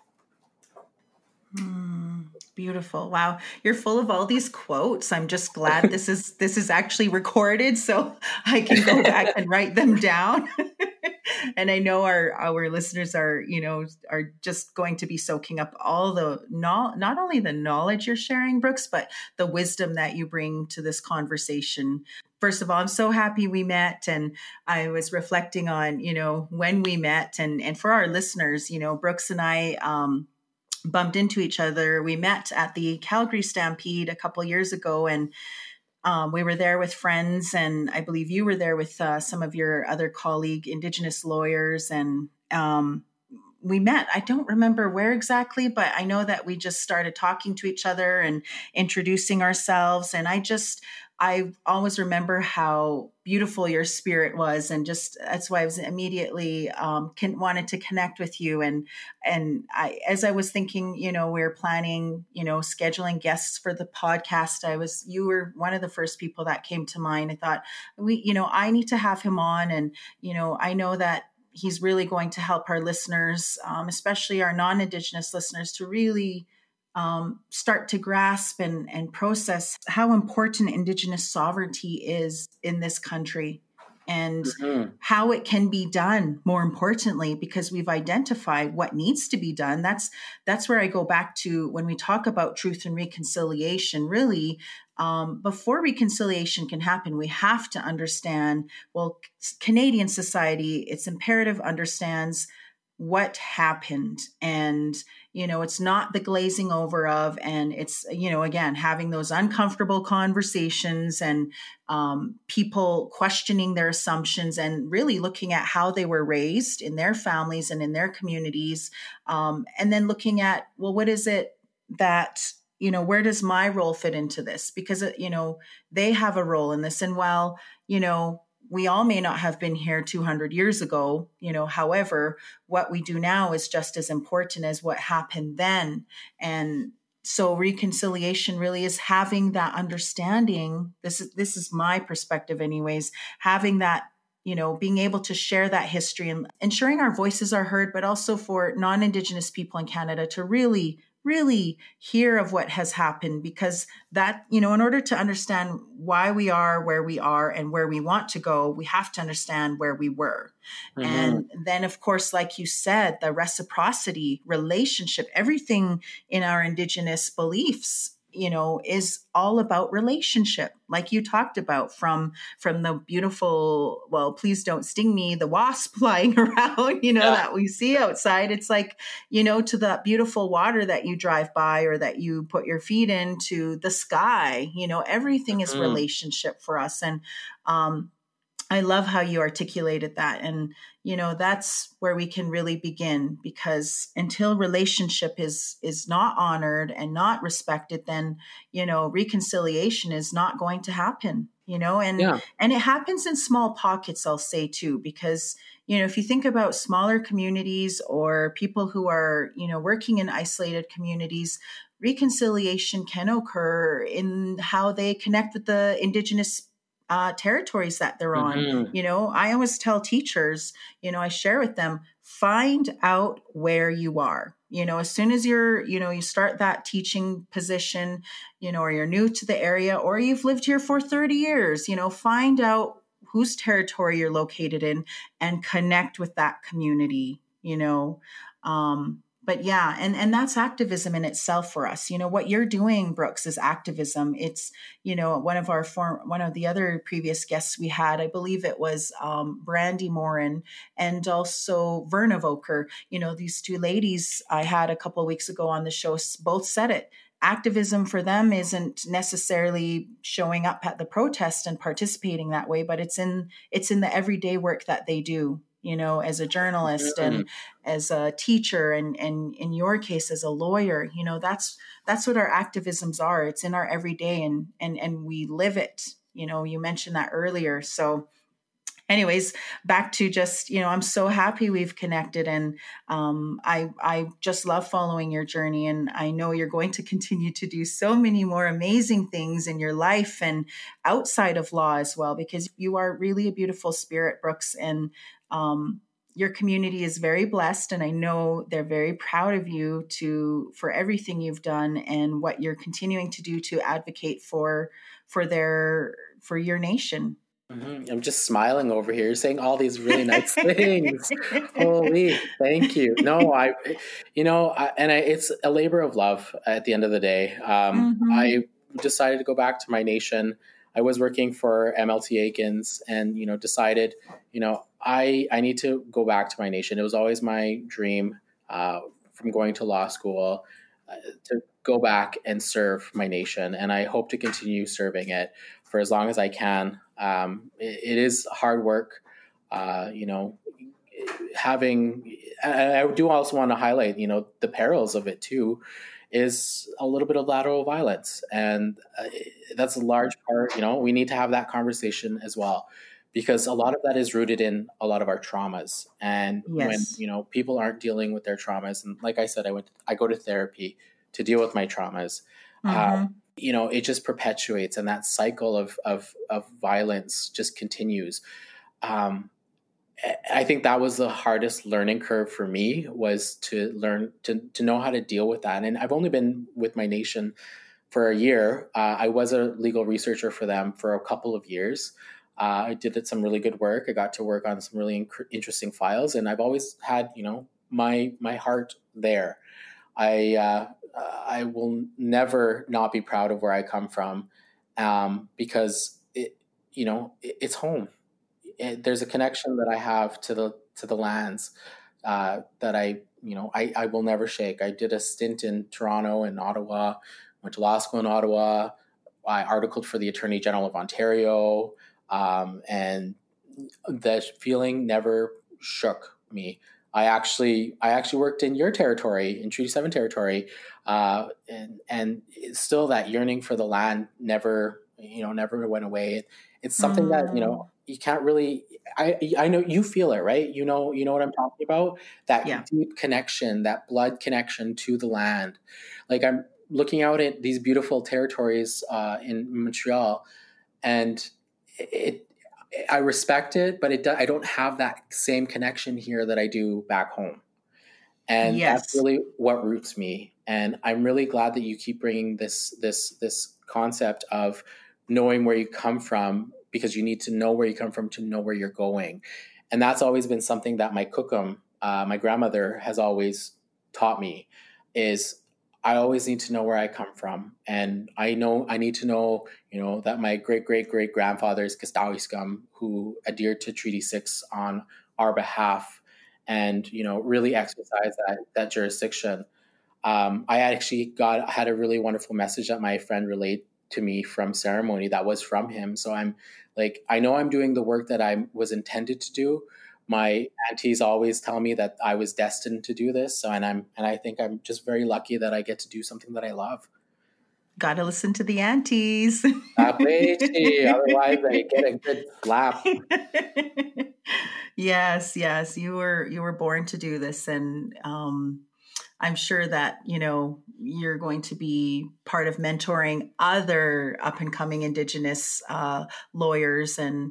Beautiful. Wow. You're full of all these quotes. I'm just glad this is actually recorded so I can go back and write them down. And I know our listeners are just going to be soaking up all the not only the knowledge you're sharing, Brooks, but the wisdom that you bring to this conversation. First of all, I'm so happy we met, and I was reflecting on, when we met, and for our listeners, Brooks and I, bumped into each other. We met at the Calgary Stampede a couple years ago, and we were there with friends, and I believe you were there with some of your other colleague Indigenous lawyers, and we met. I don't remember where exactly, but I know that we just started talking to each other and introducing ourselves, and I always remember how beautiful your spirit was, and just that's why I was immediately wanted to connect with you. And as I was thinking, we were planning, scheduling guests for the podcast. You were one of the first people that came to mind. I thought I need to have him on, and I know that he's really going to help our listeners, especially our non-Indigenous listeners, to really start to grasp and process how important Indigenous sovereignty is in this country, and how it can be done, more importantly, because we've identified what needs to be done. That's where I go back to when we talk about truth and reconciliation. Really, before reconciliation can happen, we have to understand, well, Canadian society, it's imperative, understands what happened. And, it's not the glazing over of, and it's, again, having those uncomfortable conversations and people questioning their assumptions and really looking at how they were raised in their families and in their communities. And then looking at, well, what is it that, where does my role fit into this? Because, they have a role in this. And while, we all may not have been here 200 years ago, however, what we do now is just as important as what happened then. And so reconciliation really is having that understanding. This is my perspective anyways, having that, being able to share that history and ensuring our voices are heard, but also for non-Indigenous people in Canada to really hear of what has happened, because that, in order to understand why we are where we are and where we want to go, we have to understand where we were. Mm-hmm. And then, of course, like you said, the reciprocity, relationship, everything in our Indigenous beliefs, is all about relationship, like you talked about, from the beautiful, well, please don't sting me, the wasp flying around, that we see outside. It's like, to the beautiful water that you drive by or that you put your feet in, to the sky, everything is relationship for us. And I love how you articulated that. And, that's where we can really begin, because until relationship is not honored and not respected, then, reconciliation is not going to happen, and it happens in small pockets, I'll say too, because, if you think about smaller communities or people who are, working in isolated communities, reconciliation can occur in how they connect with the Indigenous territories that they're on. I always tell teachers, I share with them, find out where you are. As soon as you start that teaching position, or you're new to the area, or you've lived here for 30 years, find out whose territory you're located in and connect with that community, But yeah, and that's activism in itself for us. What you're doing, Brooks, is activism. It's, one of the other previous guests we had, I believe it was Brandy Morin and also Verna Voker. These two ladies I had a couple of weeks ago on the show both said it. Activism for them isn't necessarily showing up at the protest and participating that way, but it's in the everyday work that they do. As a journalist and as a teacher, and in your case as a lawyer, that's what our activisms are. It's in our everyday, and we live it. You mentioned that earlier. So anyways, back to just, I'm so happy we've connected, and I just love following your journey, and I know you're going to continue to do so many more amazing things in your life and outside of law as well, because you are really a beautiful spirit, Brooks, and your community is very blessed, and I know they're very proud of you for everything you've done and what you're continuing to do to advocate for your nation. I'm just smiling over here. You're saying all these really nice things. Holy, thank you. No, it's a labor of love at the end of the day. I decided to go back to my nation. I was working for MLT Aikens and, decided, I need to go back to my nation. It was always my dream from going to law school to go back and serve my nation. And I hope to continue serving it for as long as I can. It is hard work, I do also want to highlight, the perils of it too, is a little bit of lateral violence. And that's a large part, we need to have that conversation as well, because a lot of that is rooted in a lot of our traumas. And yes. When, people aren't dealing with their traumas, and like I said, I go to therapy to deal with my traumas. It just perpetuates, and that cycle of violence just continues. I think that was the hardest learning curve for me, was to learn to know how to deal with that. And I've only been with my nation for a year. I was a legal researcher for them for a couple of years. I did some really good work. I got to work on some really interesting files, and I've always had, my heart there. I will never not be proud of where I come from. because it's home. There's a connection that I have to the lands that I will never shake. I did a stint in Toronto and Ottawa, went to law school in Ottawa. I articled for the Attorney General of Ontario, and the feeling never shook me. I actually worked in your territory, in Treaty 7 territory, and still that yearning for the land never went away. It's something that you can't really. I know you feel it, right? You know what I'm talking about. That deep connection, that blood connection to the land. Like, I'm looking out at these beautiful territories in Montreal, and I respect it, but I don't have that same connection here that I do back home. And that's really what roots me. And I'm really glad that you keep bringing this concept of knowing where you come from, because you need to know where you come from to know where you're going. And that's always been something that my kukum, my grandmother, has always taught me, is I always need to know where I come from. And I need to know, that my great-great-great-grandfathers, Kastawiskum, who adhered to Treaty 6 on our behalf and, really exercised that jurisdiction. I actually had a really wonderful message that my friend relayed to me from ceremony that was from him. So I'm like, I know I'm doing the work that I was intended to do. My aunties always tell me that I was destined to do this. So, and I think I'm just very lucky that I get to do something that I love. Gotta listen to the aunties. Otherwise I get a good slap. Yes. You were born to do this. And I'm sure that, you're going to be part of mentoring other up and coming Indigenous lawyers. And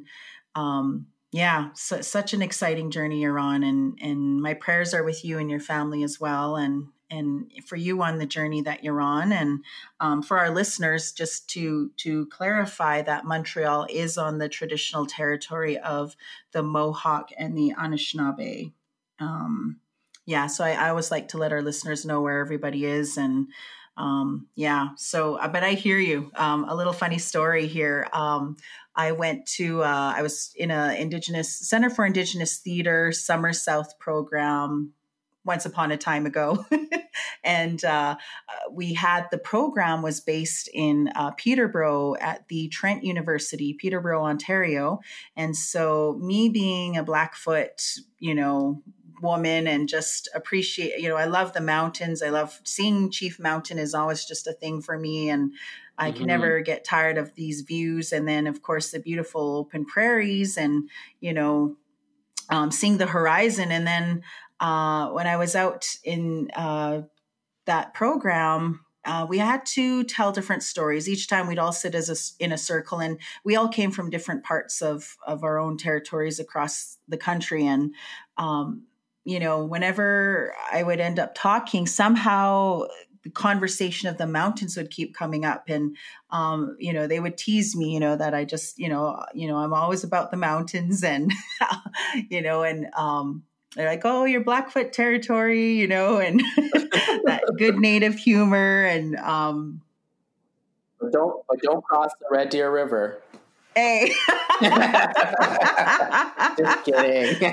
such an exciting journey you're on. And my prayers are with you and your family as well. And for you on the journey that you're on. And for our listeners, just to clarify that Montreal is on the traditional territory of the Mohawk and the Anishinaabe. So I always like to let our listeners know where everybody is. And but I hear you. A little funny story here. I was in a Center for Indigenous Theater Summer South program once upon a time ago. And the program was based in Peterborough at the Trent University, Peterborough, Ontario. And so me being a Blackfoot, woman, and just appreciate, I love the mountains. I love seeing Chief Mountain is always just a thing for me. And I can never get tired of these views. And then of course the beautiful open prairies and, seeing the horizon. And then when I was out in that program, we had to tell different stories. Each time we'd all sit in a circle, and we all came from different parts of our own territories across the country. And, whenever I would end up talking, somehow the conversation of the mountains would keep coming up. And, they would tease me, that I just, I'm always about the mountains and, they're like, oh, you're Blackfoot territory, and that good native humor. And but don't cross the Red Deer River. Hey. Just kidding.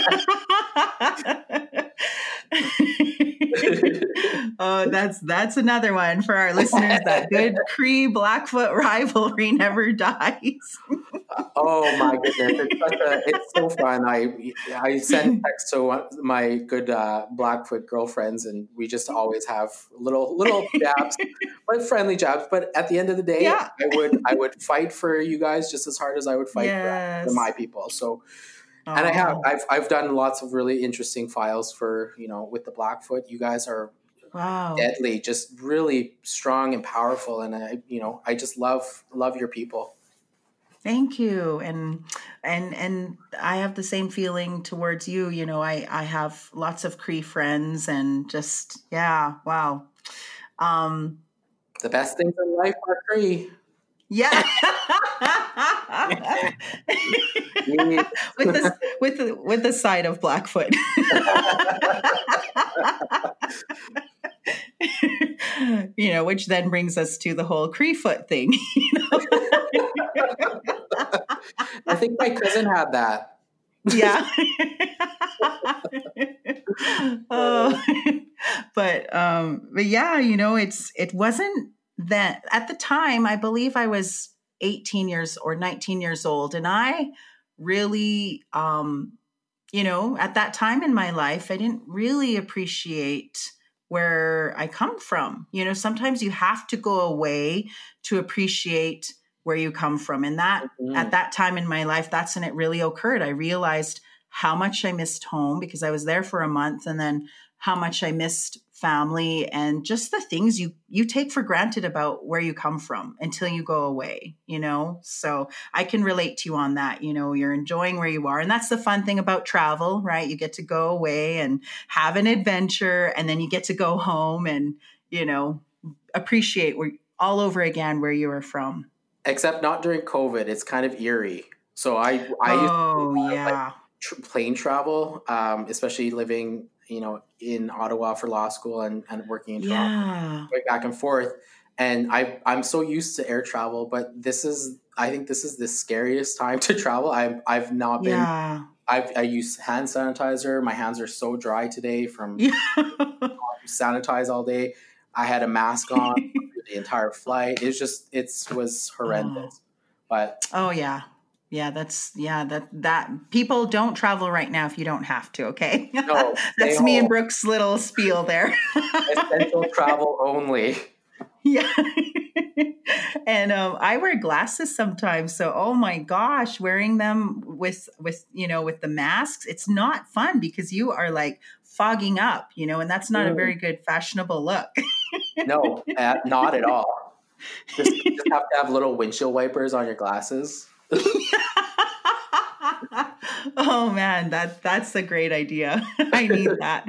Oh, that's another one for our listeners. That good Cree Blackfoot rivalry never dies. Oh my goodness, it's so fun. I send texts to my good Blackfoot girlfriends, and we just always have little jabs, but friendly jabs. But at the end of the day, I would fight for you guys just as hard as I would fight for my people. So. And I've done lots of really interesting files for, with the Blackfoot. You guys are deadly, just really strong and powerful. And I just love your people. Thank you. And I have the same feeling towards you. I have lots of Cree friends, and just, wow. The best things in life are Cree. Yeah. with the side of Blackfoot. Which then brings us to the whole Cree foot thing. I think my cousin had that. Yeah. Oh, but yeah, it wasn't that at the time. I believe I was 18 years or 19 years old, and I really, at that time in my life, I didn't really appreciate where I come from. Sometimes you have to go away to appreciate where you come from. And that at that time in my life, that's when it really occurred. I realized how much I missed home because I was there for a month, and then how much I missed family and just the things you take for granted about where you come from until you go away, So I can relate to you on that. You're enjoying where you are. And that's the fun thing about travel, right? You get to go away and have an adventure, and then you get to go home and, appreciate all over again where you were from. Except not during COVID. It's kind of eerie. So I used to plane travel, especially living, in Ottawa for law school and working in Toronto, going back and forth. And I'm so used to air travel, but I think this is the scariest time to travel. I've not been. Yeah. I use hand sanitizer. My hands are so dry today from sanitize all day. I had a mask on the entire flight. It was horrendous. But that people don't travel right now if you don't have to. Okay, no, that's me and Brooke's little spiel there. Essential travel only. Yeah. And I wear glasses sometimes, so oh my gosh, wearing them with the masks, it's not fun because you are like fogging up, and that's not a very good fashionable look. No, not at all. Just have to have little windshield wipers on your glasses. Oh man, that's a great idea. I need that.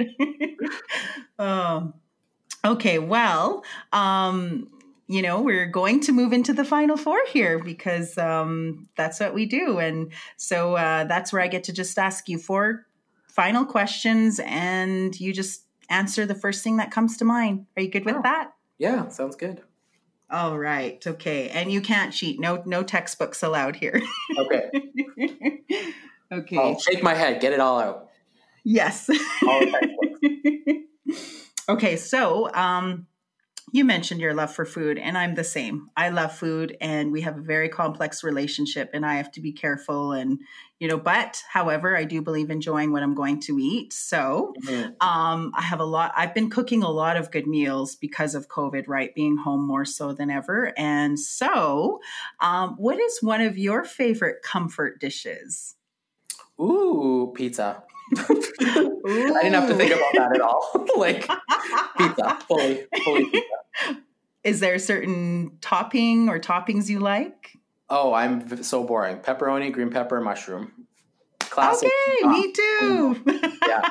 Okay, well, we're going to move into the final four here because that's what we do. And so that's where I get to just ask you 4 final questions and you just answer the first thing that comes to mind. Are you good with that? Yeah, sounds good. All right. Okay. And you can't cheat. No textbooks allowed here. Okay. Okay. I'll shake my head. Get it all out. Yes. All the Okay. So, you mentioned your love for food, and I'm the same. I love food, and we have a very complex relationship, and I have to be careful. And but however, I do believe enjoying what I'm going to eat. So, I've been cooking a lot of good meals because of COVID, right? Being home more so than ever. And so, what is one of your favorite comfort dishes? Ooh, pizza. I didn't have to think about that at all. Like pizza, fully pizza. Is there a certain topping or toppings you like? Oh, I'm so boring. Pepperoni, green pepper, mushroom. Classic. Okay, me too. Yeah.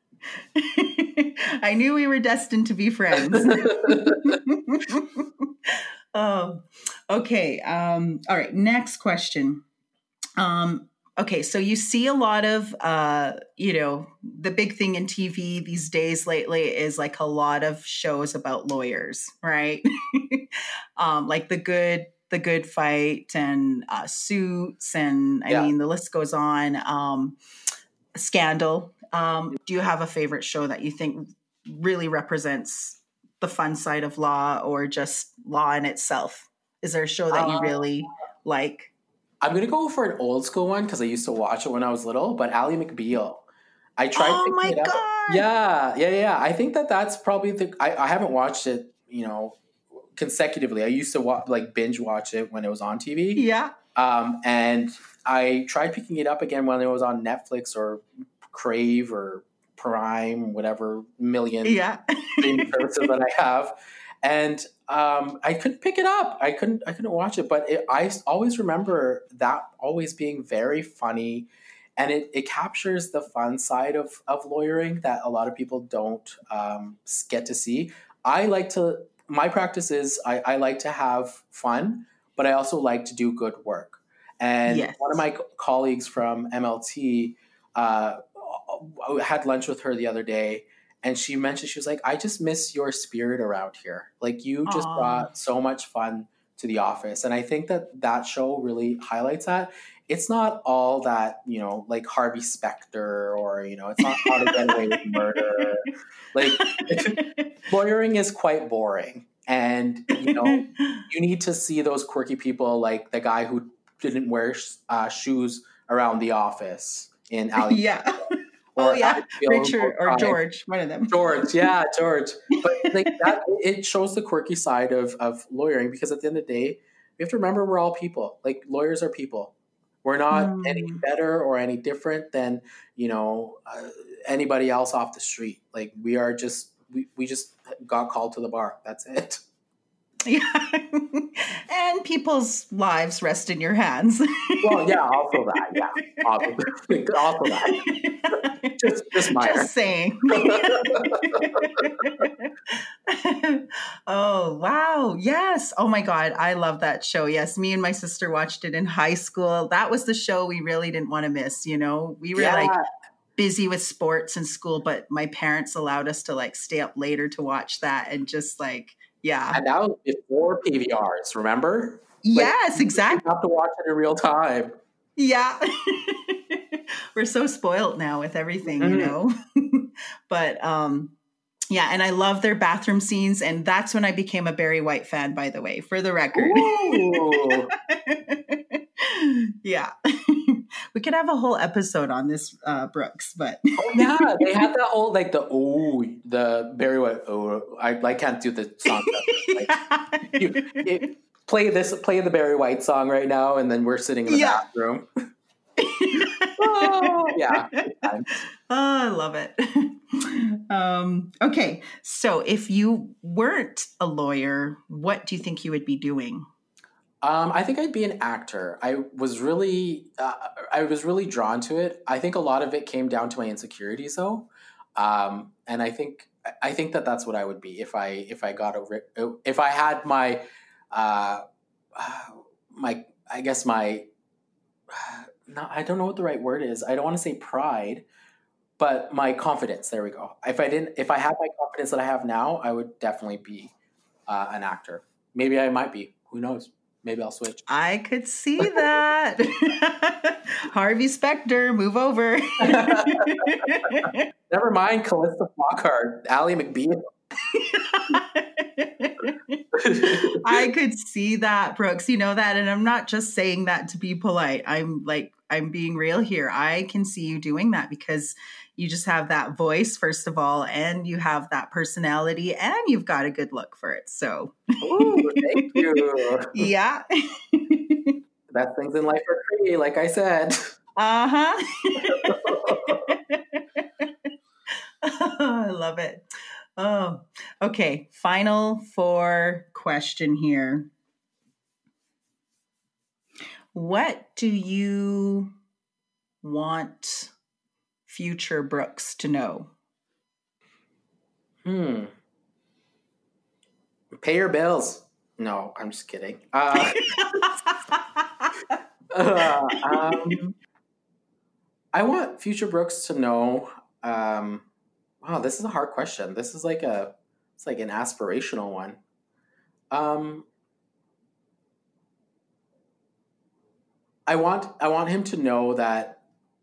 I knew we were destined to be friends. Okay. All right. Next question. Okay, so you see a lot of, the big thing in TV these days lately is like a lot of shows about lawyers, right? Like the Good Fight and Suits, and I mean the list goes on. Scandal. Do you have a favorite show that you think really represents the fun side of law or just law in itself? Is there a show that you really like? I'm going to go for an old school one because I used to watch it when I was little, but Ally McBeal. I tried picking it up. Yeah. I think that's probably I haven't watched it, consecutively. I used to binge watch it when it was on TV. Yeah. And I tried picking it up again when it was on Netflix or Crave or Prime, whatever million streaming services that I have. And I couldn't pick it up. I couldn't watch it, but I always remember that always being very funny, and it captures the fun side of lawyering that a lot of people don't get to see. My practice is I like to have fun, but I also like to do good work. And one of my colleagues from MLT had lunch with her the other day, And she mentioned, she was like, I just miss your spirit around here. Like, you just Aw. brought so much fun to the office. And I think that that show really highlights that. It's not all that, like Harvey Specter, or, it's not How to Get Away with Murder. Like, lawyering is quite boring. And, you need to see those quirky people, like the guy who didn't wear shoes around the office in Alley. Yeah. Or Richard or George, one of them. George. But like that, it shows the quirky side of lawyering, because at the end of the day, we have to remember we're all people. Like, lawyers are people. We're not any better or any different than, anybody else off the street. Like, we are just, we just got called to the bar. That's it. Yeah. And people's lives rest in your hands. Well, yeah, also that. Yeah, also that. Just minor. Just saying. Oh, wow. Yes. Oh my God. I love that show. Yes. Me and my sister watched it in high school. That was the show we really didn't want to miss. We were like busy with sports in school, but my parents allowed us to like stay up later to watch that, and just like, yeah. And that was before PVRs, remember? Yes, exactly. You have to watch it in real time. Yeah. We're so spoiled now with everything, But yeah, and I love their bathroom scenes, and that's when I became a Barry White fan, by the way, for the record. Yeah. We could have a whole episode on this, Brooks, but yeah, they had that whole like the Barry White. I can't do the song. Like, play the Barry White song right now, and then we're sitting in the bathroom. Yeah. Oh, I love it. Okay, so if you weren't a lawyer, what do you think you would be doing? I think I'd be an actor. I was really drawn to it. I think a lot of it came down to my insecurities, though, and I think that that's what I would be if I had my I guess my no, I don't know what the right word is. I don't want to say pride, but my confidence. There we go. If I had my confidence that I have now, I would definitely be an actor. Maybe I might be. Who knows? Maybe I'll switch. I could see that. Harvey Specter, move over. Never mind Callista Flockhart, Ally McBeal. I could see that, Brooks. You know that, and I'm not just saying that to be polite. I'm being real here. I can see you doing that because you just have that voice, first of all, and you have that personality, and you've got a good look for it. So, ooh, thank you. Yeah. The best things in life are pretty, like I said. Uh-huh. I love it. Oh, okay. Final 4 question here. What do you want future Brooks to know? Pay your bills. No, I'm just kidding. I want future Brooks to know. Wow, this is a hard question. This is like an aspirational one. I want him to know that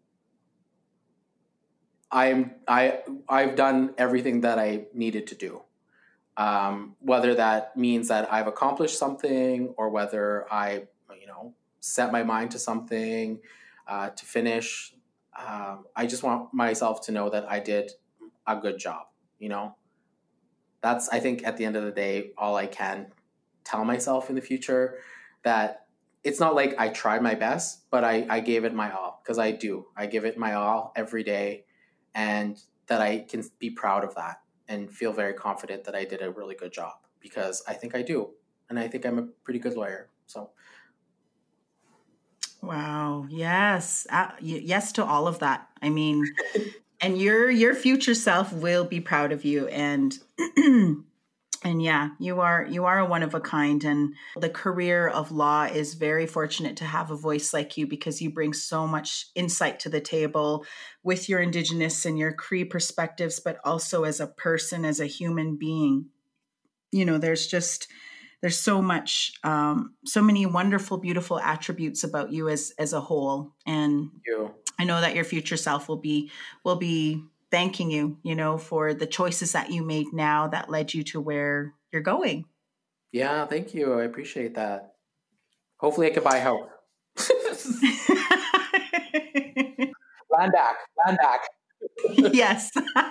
I've done everything that I needed to do. Whether that means that I've accomplished something, or whether I, set my mind to something to finish. I just want myself to know that I did a good job. That's, I think, at the end of the day, all I can tell myself in the future. That it's not like I tried my best, but I gave it my all, because I do. I give it my all every day, and that I can be proud of that and feel very confident that I did a really good job, because I think I do. And I think I'm a pretty good lawyer. So. Wow. Yes. Yes to all of that. I mean, and your future self will be proud of you. And And yeah, you are a one of a kind, and the career of law is very fortunate to have a voice like you, because you bring so much insight to the table with your Indigenous and your Cree perspectives, but also as a person, as a human being. There's so much, so many wonderful, beautiful attributes about you as a whole. And I know that your future self will be thanking you, for the choices that you made now that led you to where you're going. Yeah, thank you. I appreciate that. Hopefully I can buy help. Land back. Yes.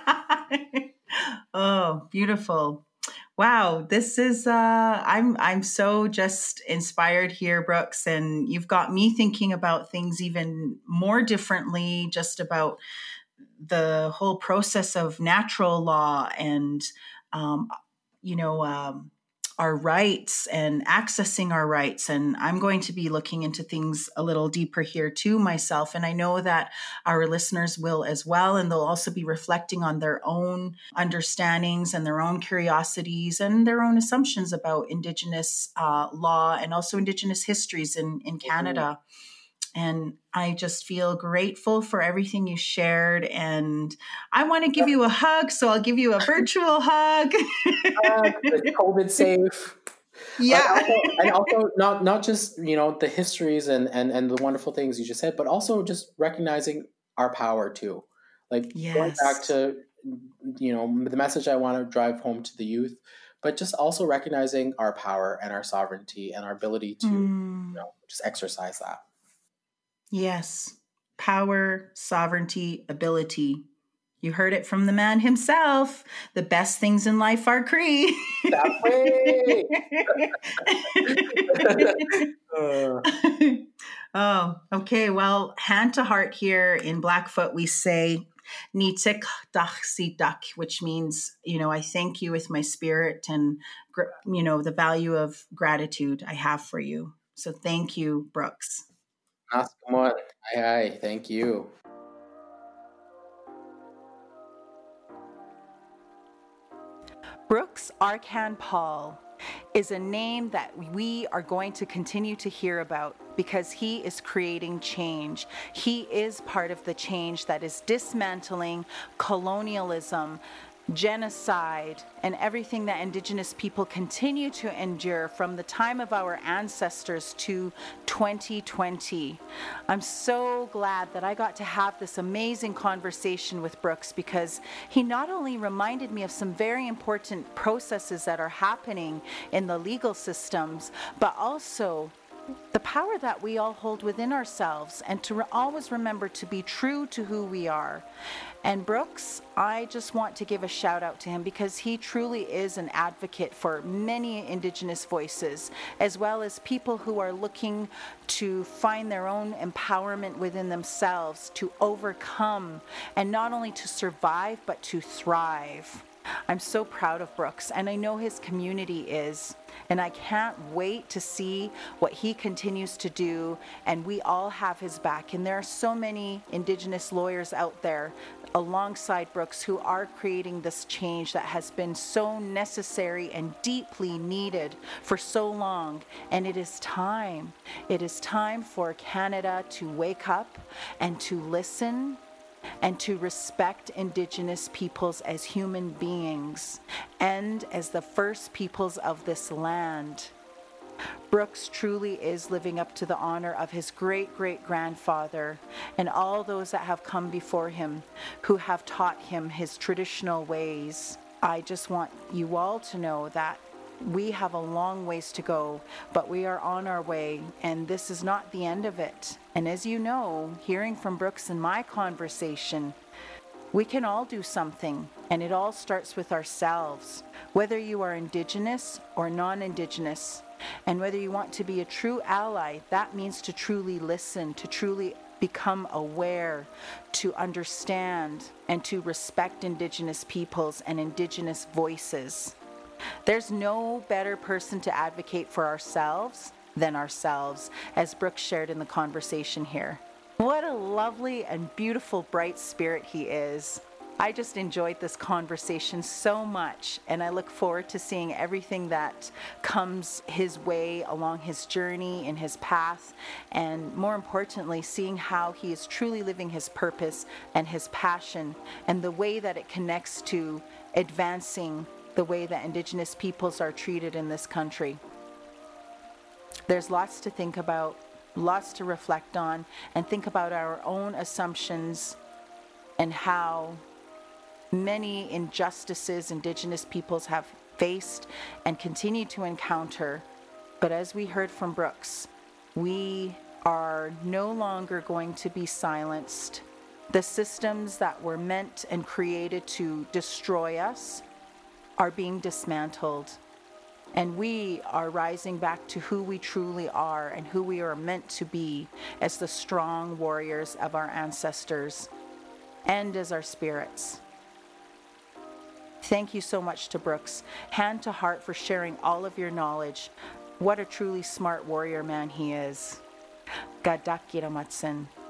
Oh, beautiful. Wow, this is I'm so just inspired here, Brooks, and you've got me thinking about things even more differently, just about the whole process of natural law and um, you know our rights and accessing our rights. And I'm going to be looking into things a little deeper here too myself, and I know that our listeners will as well, and they'll also be reflecting on their own understandings and their own curiosities and their own assumptions about Indigenous law and also Indigenous histories in Canada. And I just feel grateful for everything you shared. And I want to give you a hug, so I'll give you a virtual hug. COVID safe. Yeah. And also not just, the histories and the wonderful things you just said, but also just recognizing our power too. Like going back to, the message I want to drive home to the youth, but just also recognizing our power and our sovereignty and our ability to, just exercise that. Yes. Power, sovereignty, ability. You heard it from the man himself. The best things in life are Cree. That way. Oh, okay. Well, hand to heart here in Blackfoot, we say Nitik Dachsidak, which means, I thank you with my spirit and, the value of gratitude I have for you. So thank you, Brooks. Aye, thank you. Brooks Arkan Paul is a name that we are going to continue to hear about because he is creating change. He is part of the change that is dismantling colonialism, genocide, and everything that Indigenous people continue to endure from the time of our ancestors to 2020. I'm so glad that I got to have this amazing conversation with Brooks, because he not only reminded me of some very important processes that are happening in the legal systems, but also the power that we all hold within ourselves, and to always remember to be true to who we are. And Brooks, I just want to give a shout out to him, because he truly is an advocate for many Indigenous voices, as well as people who are looking to find their own empowerment within themselves, to overcome, and not only to survive, but to thrive. I'm so proud of Brooks, and I know his community is. And I can't wait to see what he continues to do, and we all have his back. And there are so many Indigenous lawyers out there alongside Brooks who are creating this change that has been so necessary and deeply needed for so long. And it is time. It is time for Canada to wake up and to listen and to respect Indigenous peoples as human beings and as the first peoples of this land. Brooks truly is living up to the honor of his great-great-grandfather and all those that have come before him who have taught him his traditional ways. I just want you all to know that we have a long ways to go, but we are on our way, and this is not the end of it. And as you know, hearing from Brooks in my conversation, we can all do something, and it all starts with ourselves, whether you are Indigenous or non-Indigenous. And whether you want to be a true ally, that means to truly listen, to truly become aware, to understand, and to respect Indigenous peoples and Indigenous voices. There's no better person to advocate for ourselves than ourselves, as Brooks shared in the conversation here. What a lovely and beautiful, bright spirit he is. I just enjoyed this conversation so much, and I look forward to seeing everything that comes his way along his journey, in his path, and more importantly, seeing how he is truly living his purpose and his passion, and the way that it connects to advancing the way that Indigenous peoples are treated in this country. There's lots to think about, lots to reflect on, and think about our own assumptions and how many injustices Indigenous peoples have faced and continue to encounter. But as we heard from Brooks, we are no longer going to be silenced. The systems that were meant and created to destroy us are being dismantled. And we are rising back to who we truly are and who we are meant to be as the strong warriors of our ancestors and as our spirits. Thank you so much to Brooks, hand to heart, for sharing all of your knowledge. What a truly smart warrior man he is. Gadakiramatsin.